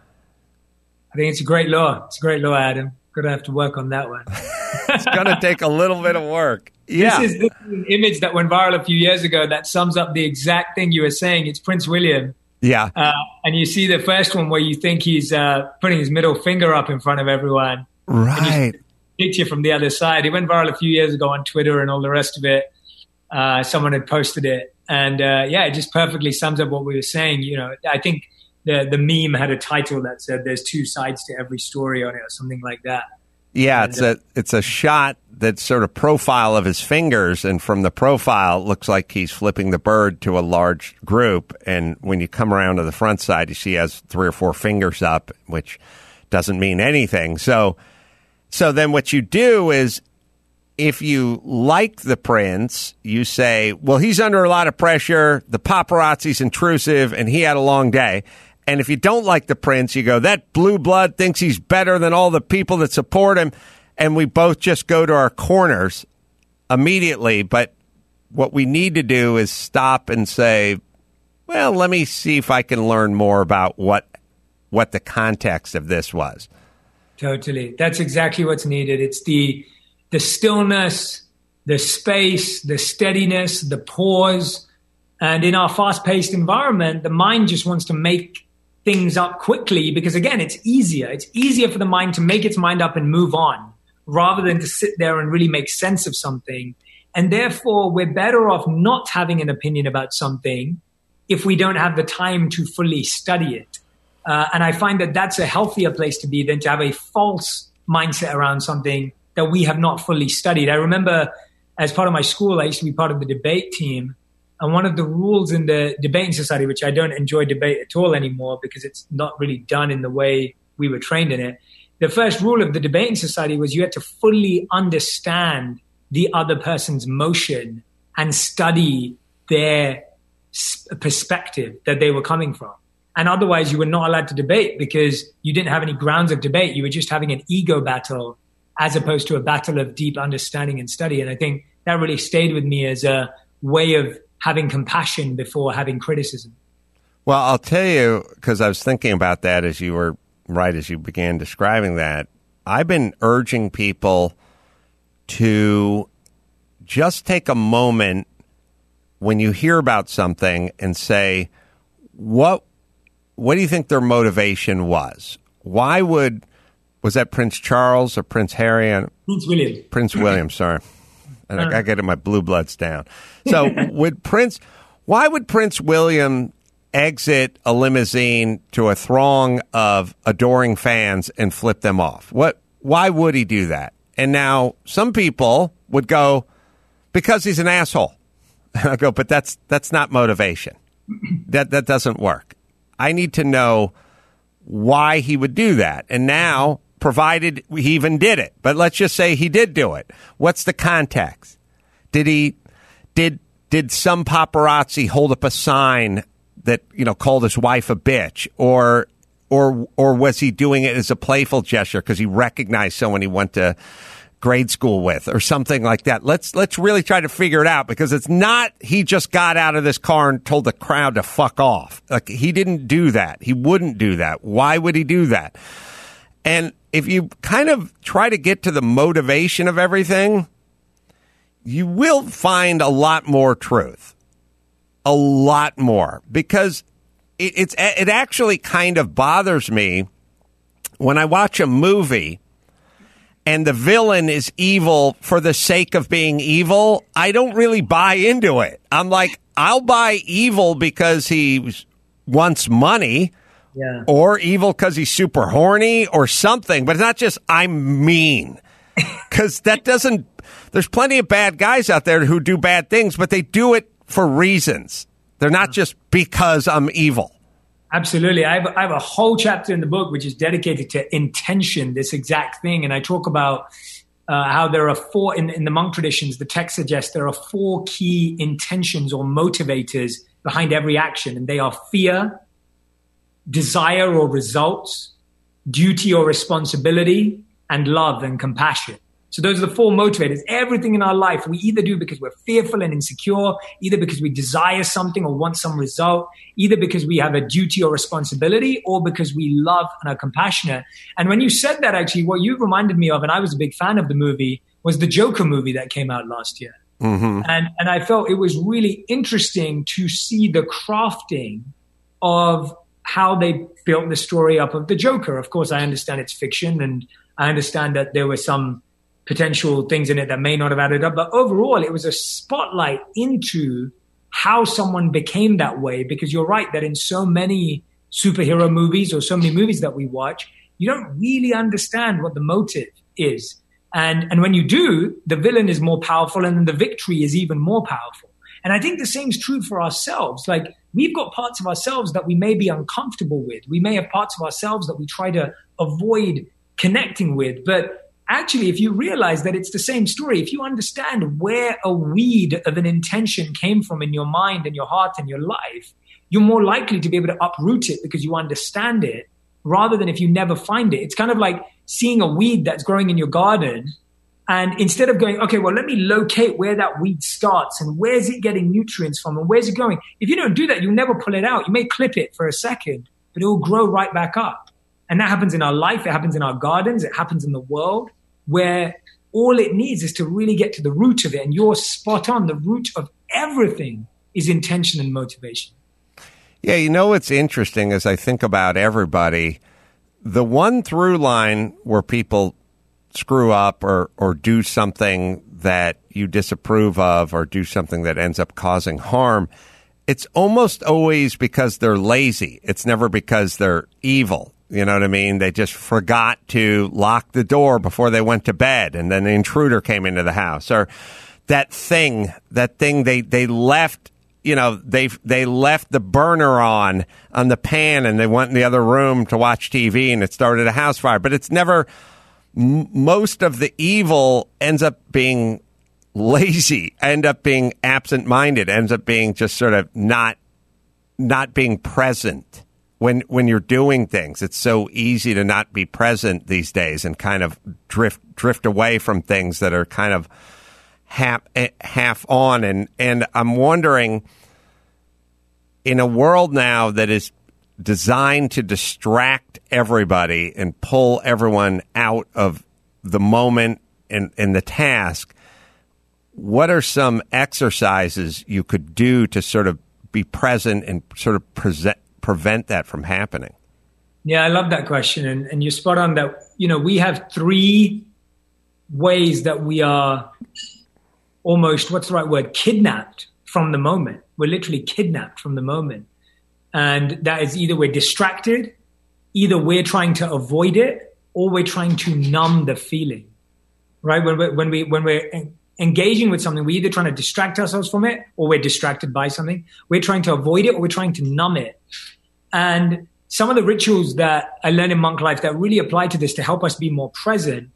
I think it's a great law. It's a great law, Adam. Going to have to work on that one. It's going to take a little bit of work. Yeah. This is an image that went viral a few years ago that sums up the exact thing you were saying. It's Prince William. Yeah. And you see the first one where you think he's putting his middle finger up in front of everyone. Right. Picture from the other side. It went viral a few years ago on Twitter and all the rest of it. Someone had posted it. And it just perfectly sums up what we were saying. I think the meme had a title that said there's two sides to every story on it or something like that. Yeah, it's a shot that's sort of profile of his fingers, and from the profile, it looks like he's flipping the bird to a large group. And when you come around to the front side, you see he has 3 or 4 fingers up, which doesn't mean anything. So then what you do is, if you like the prince, you say, well, he's under a lot of pressure, the paparazzi's intrusive, and he had a long day. And if you don't like the prince, you go, that blue blood thinks he's better than all the people that support him. And we both just go to our corners immediately. But what we need to do is stop and say, well, let me see if I can learn more about what the context of this was. Totally. That's exactly what's needed. It's the stillness, the space, the steadiness, the pause. And in our fast-paced environment, the mind just wants to make things up quickly because, again, it's easier. It's easier for the mind to make its mind up and move on rather than to sit there and really make sense of something. And therefore, we're better off not having an opinion about something if we don't have the time to fully study it. And I find that that's a healthier place to be than to have a false mindset around something that we have not fully studied. I remember as part of my school, I used to be part of the debate team. And one of the rules in the debating society, which I don't enjoy debate at all anymore because it's not really done in the way we were trained in it. The first rule of the debating society was you had to fully understand the other person's motion and study their perspective that they were coming from. And otherwise, you were not allowed to debate because you didn't have any grounds of debate. You were just having an ego battle as opposed to a battle of deep understanding and study. And I think that really stayed with me as a way of having compassion before having criticism. Well, I'll tell you, because I was thinking about that as you began describing that, I've been urging people to just take a moment when you hear about something and say, what do you think their motivation was? Was that Prince Charles or Prince Harry? Prince William. Prince William, sorry. And I get my blue bloods down. So why would Prince William exit a limousine to a throng of adoring fans and flip them off? Why would he do that? And now some people would go, because he's an asshole. And I go, but that's not motivation. That doesn't work. I need to know why he would do that. And now, provided he even did it, but let's just say he did do it. What's the context? Did some paparazzi hold up a sign that, called his wife a bitch, or was he doing it as a playful gesture because he recognized someone he went to grade school with or something like that? Let's really try to figure it out, because it's not he just got out of this car and told the crowd to fuck off. Like, he didn't do that. He wouldn't do that. Why would he do that? And if you kind of try to get to the motivation of everything, you will find a lot more truth. A lot more. Because it actually kind of bothers me when I watch a movie and the villain is evil for the sake of being evil. I don't really buy into it. I'm like, I'll buy evil because he wants money. Yeah. Or evil because he's super horny or something. But it's not just, I'm mean. Because that doesn't... There's plenty of bad guys out there who do bad things, but they do it for reasons. They're not just because I'm evil. Absolutely. I have a whole chapter in the book which is dedicated to intention, this exact thing. And I talk about how there are four, in the monk traditions, the text suggests there are four key intentions or motivators behind every action. And they are fear, desire or results, duty or responsibility, and love and compassion. So those are the four motivators. Everything in our life we either do because we're fearful and insecure, either because we desire something or want some result, either because we have a duty or responsibility, or because we love and are compassionate. And when you said that, actually, what you reminded me of, and I was a big fan of the movie, was the Joker movie that came out last year. Mm-hmm. And I felt it was really interesting to see the crafting of how they built the story up of the Joker. Of course, I understand it's fiction, and I understand that there were some potential things in it that may not have added up. But overall, it was a spotlight into how someone became that way. Because you're right that in so many superhero movies or so many movies that we watch, you don't really understand what the motive is. And when you do, the villain is more powerful and the victory is even more powerful. And I think the same is true for ourselves. Like, we've got parts of ourselves that we may be uncomfortable with. We may have parts of ourselves that we try to avoid connecting with. But actually, if you realize that it's the same story, if you understand where a weed of an intention came from in your mind and your heart and your life, you're more likely to be able to uproot it because you understand it, rather than if you never find it. It's kind of like seeing a weed that's growing in your garden, and instead of going, okay, well, let me locate where that weed starts and where's it getting nutrients from and where's it going. If you don't do that, you'll never pull it out. You may clip it for a second, but it will grow right back up. And that happens in our life. It happens in our gardens. It happens in the world, where all it needs is to really get to the root of it. And you're spot on. The root of everything is intention and motivation. Yeah, you know what's interesting as I think about everybody, the one through line where people screw up or do something that you disapprove of or do something that ends up causing harm, it's almost always because they're lazy. It's never because they're evil. You know what I mean? They just forgot to lock the door before they went to bed, and then the intruder came into the house. Or that thing they left. You know, they left the burner on the pan and they went in the other room to watch TV and it started a house fire. But it's never, most of the evil ends up being lazy, end up being absent-minded, ends up being just sort of not being present when you're doing things. It's so easy to not be present these days and kind of drift away from things that are kind of half on, and I'm wondering, in a world now that is designed to distract everybody and pull everyone out of the moment and the task, what are some exercises you could do to sort of be present and sort of prevent that from happening? Yeah, I love that question, and you're spot on that. You know, we have three ways that we are almost, what's the right word, kidnapped from the moment. We're literally kidnapped from the moment. And that is either we're distracted, either we're trying to avoid it, or we're trying to numb the feeling, right? When we're engaging with something, we're either trying to distract ourselves from it, or we're distracted by something. We're trying to avoid it, or we're trying to numb it. And some of the rituals that I learned in monk life that really apply to this to help us be more present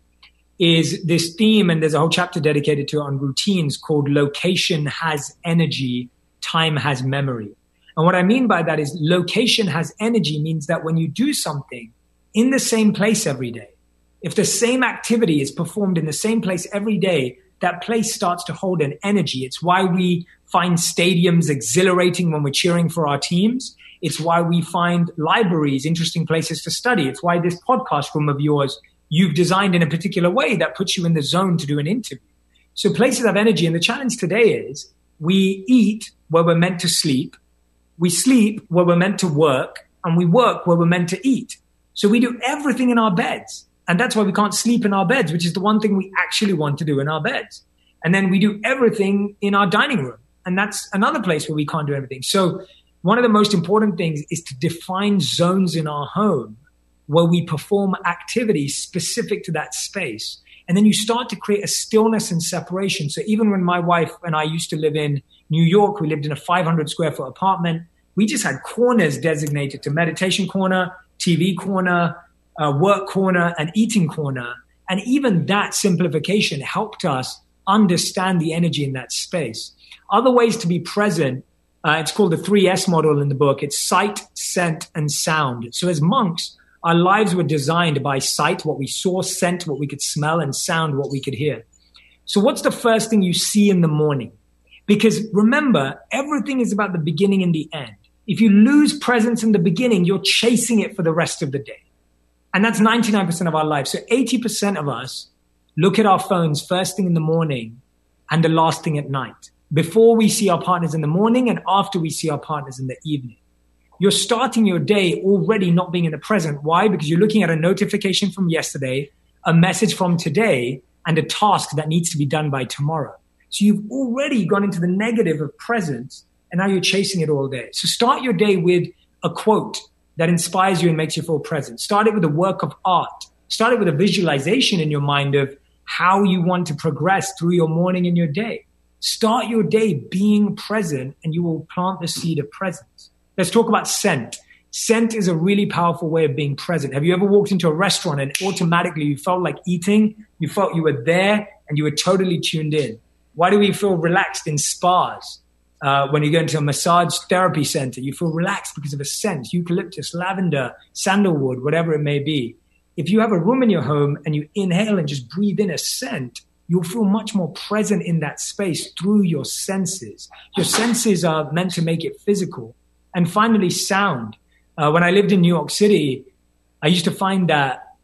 is this theme, and there's a whole chapter dedicated to it on routines, called location has energy, time has memory. And what I mean by that is location has energy means that when you do something in the same place every day, if the same activity is performed in the same place every day, that place starts to hold an energy. It's why we find stadiums exhilarating when we're cheering for our teams. It's why we find libraries interesting places to study. It's why this podcast room of yours you've designed in a particular way that puts you in the zone to do an interview. So places have energy. And the challenge today is we eat where we're meant to sleep, we sleep where we're meant to work, and we work where we're meant to eat. So we do everything in our beds. And that's why we can't sleep in our beds, which is the one thing we actually want to do in our beds. And then we do everything in our dining room. And that's another place where we can't do everything. So one of the most important things is to define zones in our home where we perform activities specific to that space. And then you start to create a stillness and separation. So even when my wife and I used to live in New York, we lived in a 500 square foot apartment. We just had corners designated to meditation corner, TV corner, work corner, and eating corner. And even that simplification helped us understand the energy in that space. Other ways to be present, it's called the 3S model in the book. It's sight, scent, and sound. So as monks, our lives were designed by sight, what we saw, scent, what we could smell, and sound, what we could hear. So what's the first thing you see in the morning? Because remember, everything is about the beginning and the end. If you lose presence in the beginning, you're chasing it for the rest of the day. And that's 99% of our lives. So 80% of us look at our phones first thing in the morning and the last thing at night, before we see our partners in the morning and after we see our partners in the evening. You're starting your day already not being in the present. Why? Because you're looking at a notification from yesterday, a message from today, and a task that needs to be done by tomorrow. So you've already gone into the negative of presence, and now you're chasing it all day. So start your day with a quote that inspires you and makes you feel present. Start it with a work of art. Start it with a visualization in your mind of how you want to progress through your morning and your day. Start your day being present, and you will plant the seed of presence. Let's talk about scent. Scent is a really powerful way of being present. Have you ever walked into a restaurant and automatically you felt like eating? You felt you were there and you were totally tuned in. Why do we feel relaxed in spas? When you go into a massage therapy center, you feel relaxed because of a scent, eucalyptus, lavender, sandalwood, whatever it may be. If you have a room in your home and you inhale and just breathe in a scent, you'll feel much more present in that space through your senses. Your senses are meant to make it physical. And finally, sound. When I lived in New York City, I used to find that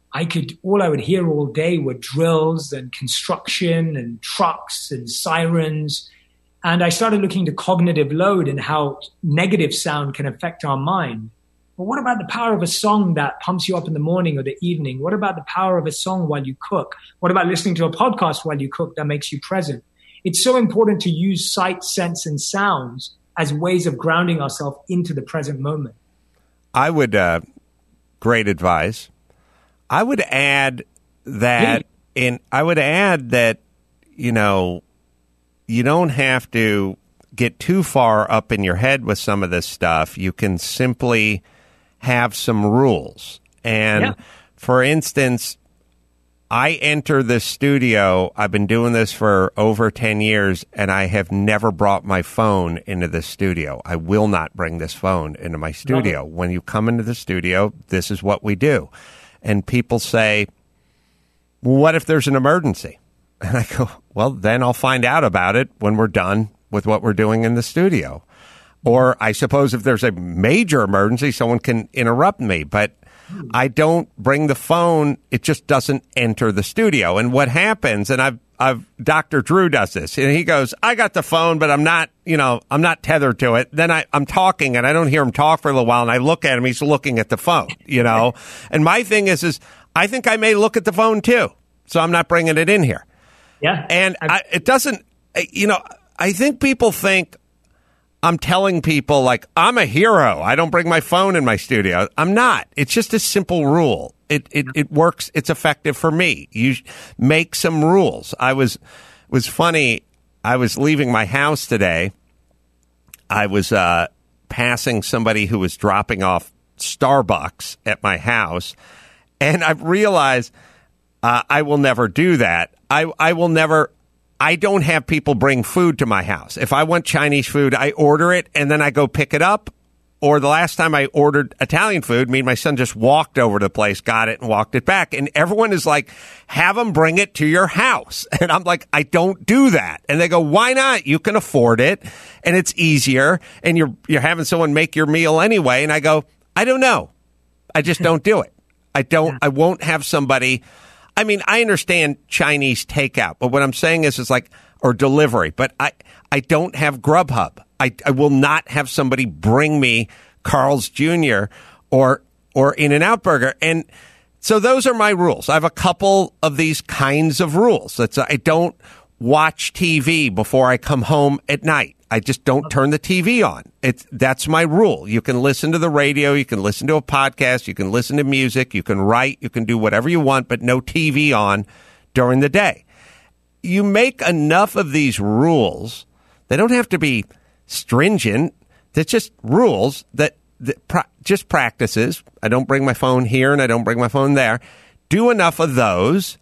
all I would hear all day were drills and construction and trucks and sirens. And I started looking into cognitive load and how negative sound can affect our mind. But what about the power of a song that pumps you up in the morning or the evening? What about the power of a song while you cook? What about listening to a podcast while you cook that makes you present? It's so important to use sight, sense, and sounds as ways of grounding ourselves into the present moment. I would, great advice. I would add that, you know, you don't have to get too far up in your head with some of this stuff. You can simply have some rules. And for instance, I enter this studio. I've been doing this for over 10 years, and I have never brought my phone into the studio. I will not bring this phone into my studio. When you come into the studio, this is what we do. And people say, well, what if there's an emergency? And I go, well, then I'll find out about it when we're done with what we're doing in the studio. Or I suppose if there's a major emergency, someone can interrupt me. But I don't bring the phone. It just doesn't enter the studio. And what happens, and Dr. Drew does this, and he goes, I got the phone, but I'm not tethered to it. Then I'm talking and I don't hear him talk for a little while, and I look at him, he's looking at the phone, And my thing is I think I may look at the phone too. So I'm not bringing it in here. Yeah. And it doesn't, I think people think I'm telling people like I'm a hero. I don't bring my phone in my studio. I'm not. It's just a simple rule. It works. It's effective for me. You make some rules. It was funny. I was leaving my house today. I was passing somebody who was dropping off Starbucks at my house, and I've realized I will never do that. I will never. I don't have people bring food to my house. If I want Chinese food, I order it and then I go pick it up. Or the last time I ordered Italian food, me and my son just walked over to the place, got it, and walked it back. And everyone is like, have them bring it to your house. And I'm like, I don't do that. And they go, why not? You can afford it, and it's easier, and you're having someone make your meal anyway. And I go, I don't know. I just don't do it. I won't have somebody. I mean, I understand Chinese takeout, but what I'm saying is like, or delivery, but I don't have Grubhub. I will not have somebody bring me Carl's Jr. or In-N-Out Burger. And so those are my rules. I have a couple of these kinds of rules. I don't watch TV before I come home at night. I just don't turn the TV on. That's my rule. You can listen to the radio, you can listen to a podcast, you can listen to music, you can write, you can do whatever you want, but no TV on during the day. You make enough of these rules. They don't have to be stringent. They're just rules that just practices. I don't bring my phone here and I don't bring my phone there. Do enough of those,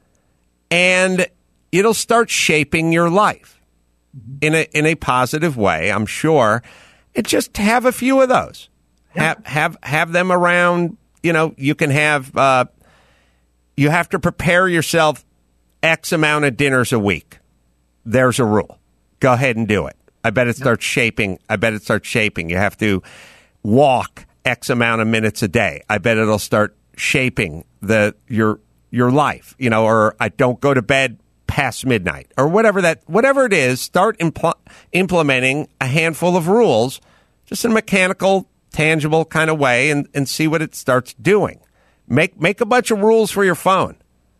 and it'll start shaping your life in a positive way, I'm sure. And just have a few of those. Yeah. Have them around. You can have. You have to prepare yourself X amount of dinners a week. There's a rule. Go ahead and do it. I bet it starts shaping. You have to walk X amount of minutes a day. I bet it'll start shaping your life. Or I don't go to bed past midnight, or whatever it is. Start implementing a handful of rules, just in a mechanical, tangible kind of way, and see what it starts doing. Make a bunch of rules for your phone.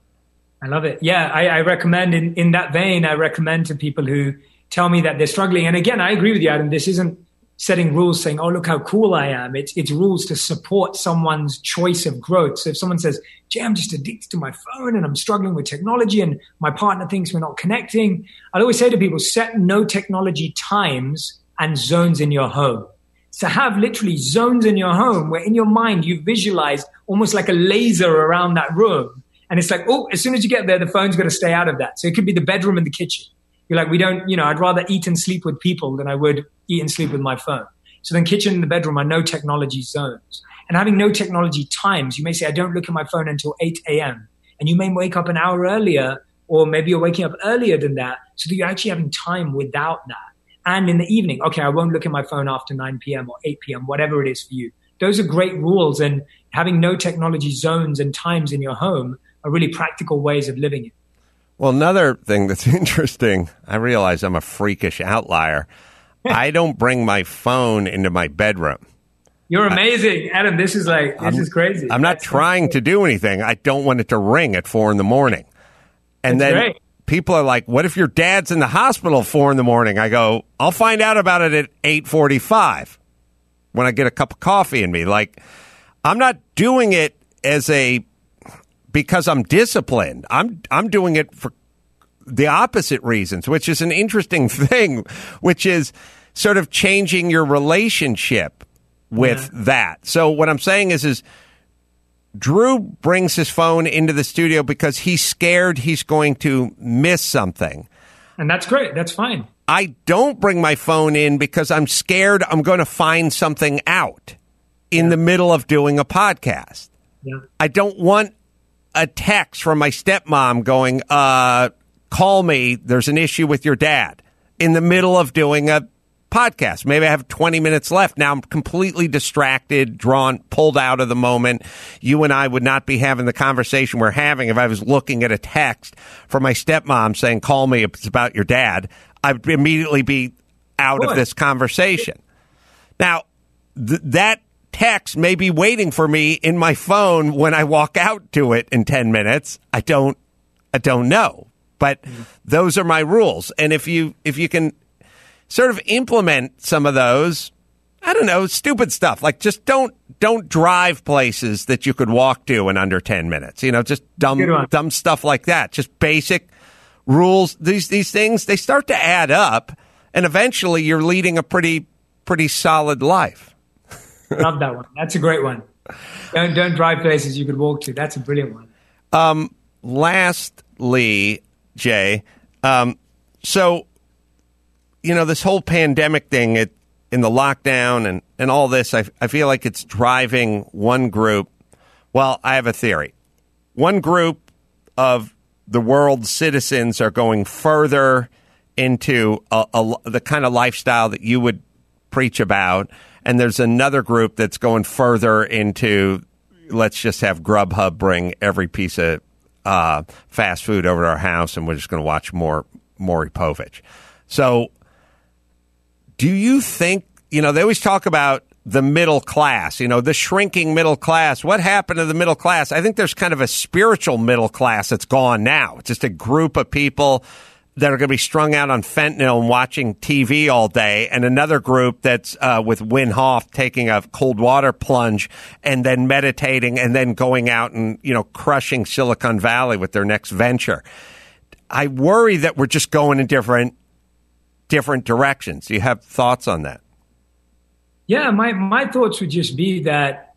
I love it. Yeah, I recommend in that vein, I recommend to people who tell me that they're struggling. And again, I agree with you, Adam. This isn't setting rules saying, oh, look how cool I am. It's rules to support someone's choice of growth. So if someone says, Jay, I'm just addicted to my phone and I'm struggling with technology and my partner thinks we're not connecting, I'd always say to people, set no technology times and zones in your home. So have literally zones in your home where in your mind you visualize almost like a laser around that room. And it's like, oh, as soon as you get there, the phone's going to stay out of that. So it could be the bedroom and the kitchen. You're like, I'd rather eat and sleep with people than I would eat and sleep with my phone. So then kitchen and the bedroom are no technology zones. And having no technology times, you may say, I don't look at my phone until 8 a.m. And you may wake up an hour earlier, or maybe you're waking up earlier than that, so that you're actually having time without that. And in the evening, okay, I won't look at my phone after 9 p.m. or 8 p.m., whatever it is for you. those are great rules, and having no technology zones and times in your home are really practical ways of living it. Well, another thing that's interesting, I realize I'm a freakish outlier. I don't bring my phone into my bedroom. You're amazing, Adam. This is crazy. I'm not trying to do anything. I don't want it to ring at 4 a.m. And That's then great. people are like, what if your dad's in the hospital at 4 a.m? I go, I'll find out about it at 8:45 when I get a cup of coffee in me. Like, I'm not doing it because I'm disciplined. I'm doing it for the opposite reasons, which is an interesting thing, which is sort of changing your relationship with that. So what I'm saying is Drew brings his phone into the studio because he's scared he's going to miss something. And that's great. That's fine. I don't bring my phone in because I'm scared I'm going to find something out in the middle of doing a podcast. Yeah. I don't want a text from my stepmom going, call me, there's an issue with your dad, in the middle of doing a podcast. Maybe I have 20 minutes left. Now I'm completely distracted, pulled out of the moment. You and I would not be having the conversation we're having if I was looking at a text from my stepmom saying, call me, it's about your dad. I'd immediately be out of this conversation. Now, that text may be waiting for me in my phone when I walk out to it in 10 minutes. I don't know. But those are my rules. And if you can sort of implement some of those, I don't know, stupid stuff, like just don't drive places that you could walk to in under 10 minutes. You know, just dumb stuff like that. Just basic rules. These things, they start to add up, and eventually you're leading a pretty solid life. Love that one. That's a great one. Don't drive places you could walk to. That's a brilliant one. Lastly, Jay, so, you know, this whole pandemic thing in the lockdown and all this, I feel like it's driving one group. Well, I have a theory. One group of the world's citizens are going further into the kind of lifestyle that you would preach about. And there's another group that's going further into, let's just have Grubhub bring every piece of fast food over to our house, and we're just going to watch more Maury Povich. So do you think, you know, they always talk about the middle class, you know, the shrinking middle class. What happened to the middle class? I think there's kind of a spiritual middle class that's gone now. It's just a group of people that are going to be strung out on fentanyl and watching TV all day, and another group that's with Wim Hof taking a cold water plunge and then meditating and then going out and, you know, crushing Silicon Valley with their next venture. I worry that we're just going in different directions. Do you have thoughts on that? Yeah, my thoughts would just be that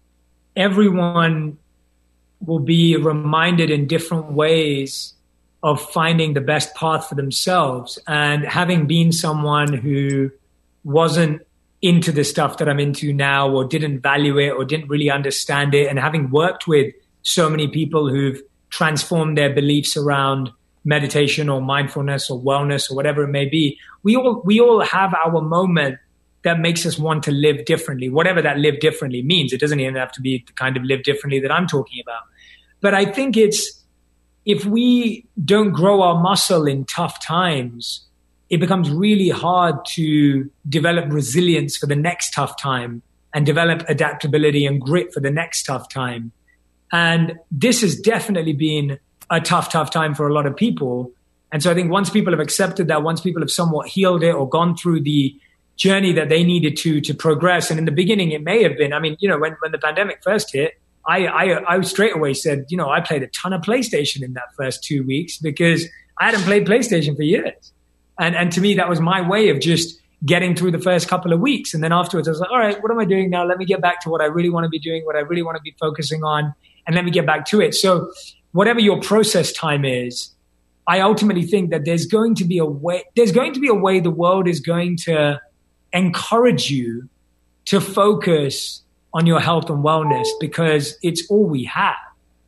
everyone will be reminded in different ways of finding the best path for themselves. And having been someone who wasn't into the stuff that I'm into now, or didn't value it, or didn't really understand it, and having worked with so many people who've transformed their beliefs around meditation or mindfulness or wellness or whatever it may be, we all have our moment that makes us want to live differently, whatever that live differently means. It doesn't even have to be the kind of live differently that I'm talking about. But I think if we don't grow our muscle in tough times, it becomes really hard to develop resilience for the next tough time and develop adaptability and grit for the next tough time. And this has definitely been a tough time for a lot of people. And so I think once people have accepted that, once people have somewhat healed it or gone through the journey that they needed to progress. And in the beginning, it may have been, I mean, you know, when the pandemic first hit, I straight away said, you know, I played a ton of PlayStation in that first 2 weeks because I hadn't played PlayStation for years. And to me, that was my way of just getting through the first couple of weeks. And then afterwards, I was like, all right, what am I doing now? Let me get back to what I really want to be doing, what I really want to be focusing on, and let me get back to it. So whatever your process time is, I ultimately think that there's going to be a way the world is going to encourage you to focus on your health and wellness, because it's all we have.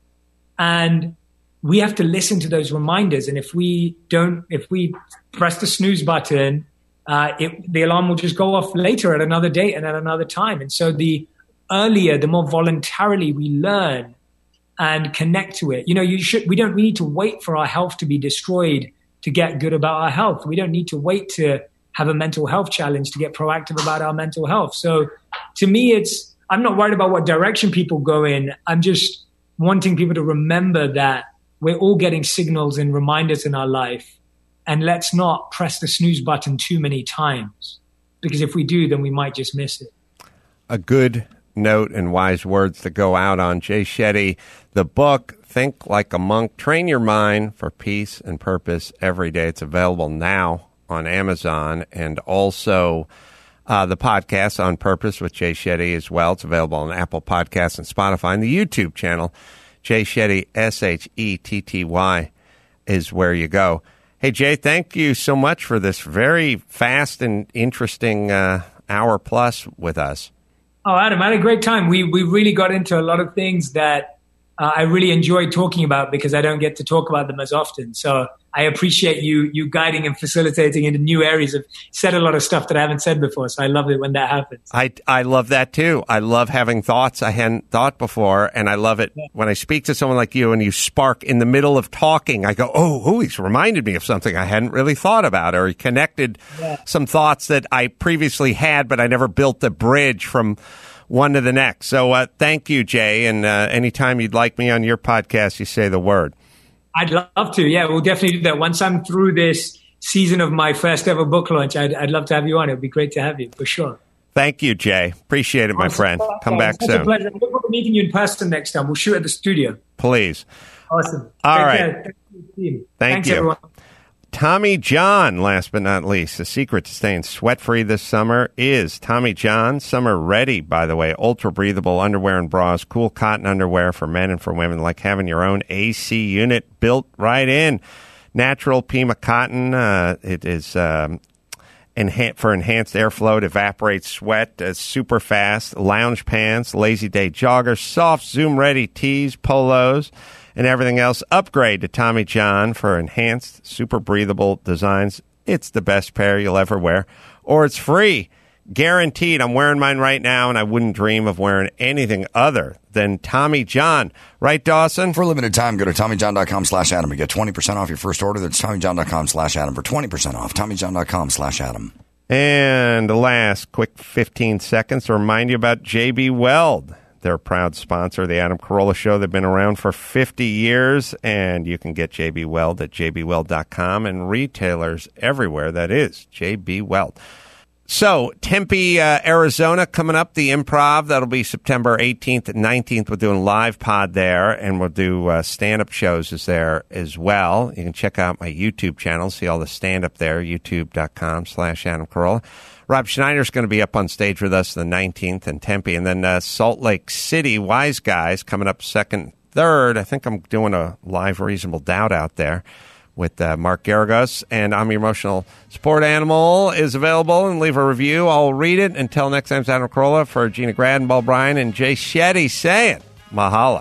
And we have to listen to those reminders. And if we press the snooze button, the alarm will just go off later at another date and at another time. And so the earlier, the more voluntarily we learn and connect to it. We need to wait for our health to be destroyed to get good about our health. We don't need to wait to have a mental health challenge to get proactive about our mental health. So to me, I'm not worried about what direction people go in. I'm just wanting people to remember that we're all getting signals and reminders in our life. And let's not press the snooze button too many times, because if we do, then we might just miss it. A good note and wise words to go out on. Jay Shetty, the book, Think Like a Monk, Train Your Mind for Peace and Purpose Every Day. It's available now on Amazon, and also the podcast On Purpose with Jay Shetty as well. It's available on Apple Podcasts and Spotify. And the YouTube channel, Jay Shetty, Shetty, is where you go. Hey, Jay, thank you so much for this very fast and interesting hour plus with us. Oh, Adam, I had a great time. We really got into a lot of things that I really enjoyed talking about because I don't get to talk about them as often. So I appreciate you guiding and facilitating into new areas. I've said a lot of stuff that I haven't said before, so I love it when that happens. I love that too. I love having thoughts I hadn't thought before, and I love it when I speak to someone like you and you spark in the middle of talking. I go, oh, he's reminded me of something I hadn't really thought about, or he connected some thoughts that I previously had, but I never built the bridge from one to the next. So thank you, Jay, and anytime you'd like me on your podcast, you say the word. I'd love to. Yeah, we'll definitely do that. Once I'm through this season of my first ever book launch, I'd love to have you on. It would be great to have you, for sure. Thank you, Jay. Appreciate it, my friend. Come back soon. It's a pleasure. I look forward to meeting you in person next time. We'll shoot at the studio. Please. Awesome. All right. Thanks, everyone. Tommy John, last but not least. The secret to staying sweat-free this summer is Tommy John Summer Ready, by the way. Ultra-breathable underwear and bras, cool cotton underwear for men and for women, like having your own AC unit built right in. Natural Pima cotton. It is for enhanced airflow. It evaporates sweat super fast. Lounge pants, lazy day joggers, soft Zoom-ready tees, polos, and everything else. Upgrade to Tommy John for enhanced, super breathable designs. It's the best pair you'll ever wear, or it's free. Guaranteed. I'm wearing mine right now, and I wouldn't dream of wearing anything other than Tommy John. Right, Dawson? For a limited time, go to TommyJohn.com/Adam to get 20% off your first order. That's TommyJohn.com/Adam for 20% off. TommyJohn.com/Adam. And the last quick 15 seconds to remind you about JB Weld. They're a proud sponsor of the Adam Carolla Show. They've been around for 50 years, and you can get JB Weld at jbweld.com and retailers everywhere. That is JB Weld. So, Tempe, Arizona, coming up, the Improv. That'll be September 18th and 19th. We're doing live pod there, and we'll do stand-up shows there as well. You can check out my YouTube channel, see all the stand-up there, youtube.com/Adam Carolla. Rob Schneider's going to be up on stage with us the 19th in Tempe. And then Salt Lake City, Wise Guys, coming up 2nd, 3rd. I think I'm doing a live Reasonable Doubt out there with Mark Garagos. And I'm Your Emotional Support Animal is available. And leave a review. I'll read it. Until next time, it's Adam Carolla for Gina Grad, Paul Bryan, and Jay Shetty saying mahalo.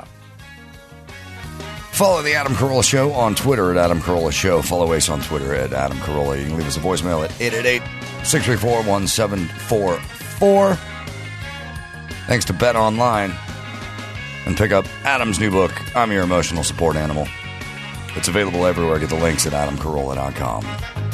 Follow the Adam Carolla Show on Twitter at Adam Carolla Show. Follow Ace on Twitter at Adam Carolla. You can leave us a voicemail at 888-634-1744. Thanks to Bet Online. And pick up Adam's new book, I'm Your Emotional Support Animal. It's available everywhere. Get the links at adamcarolla.com.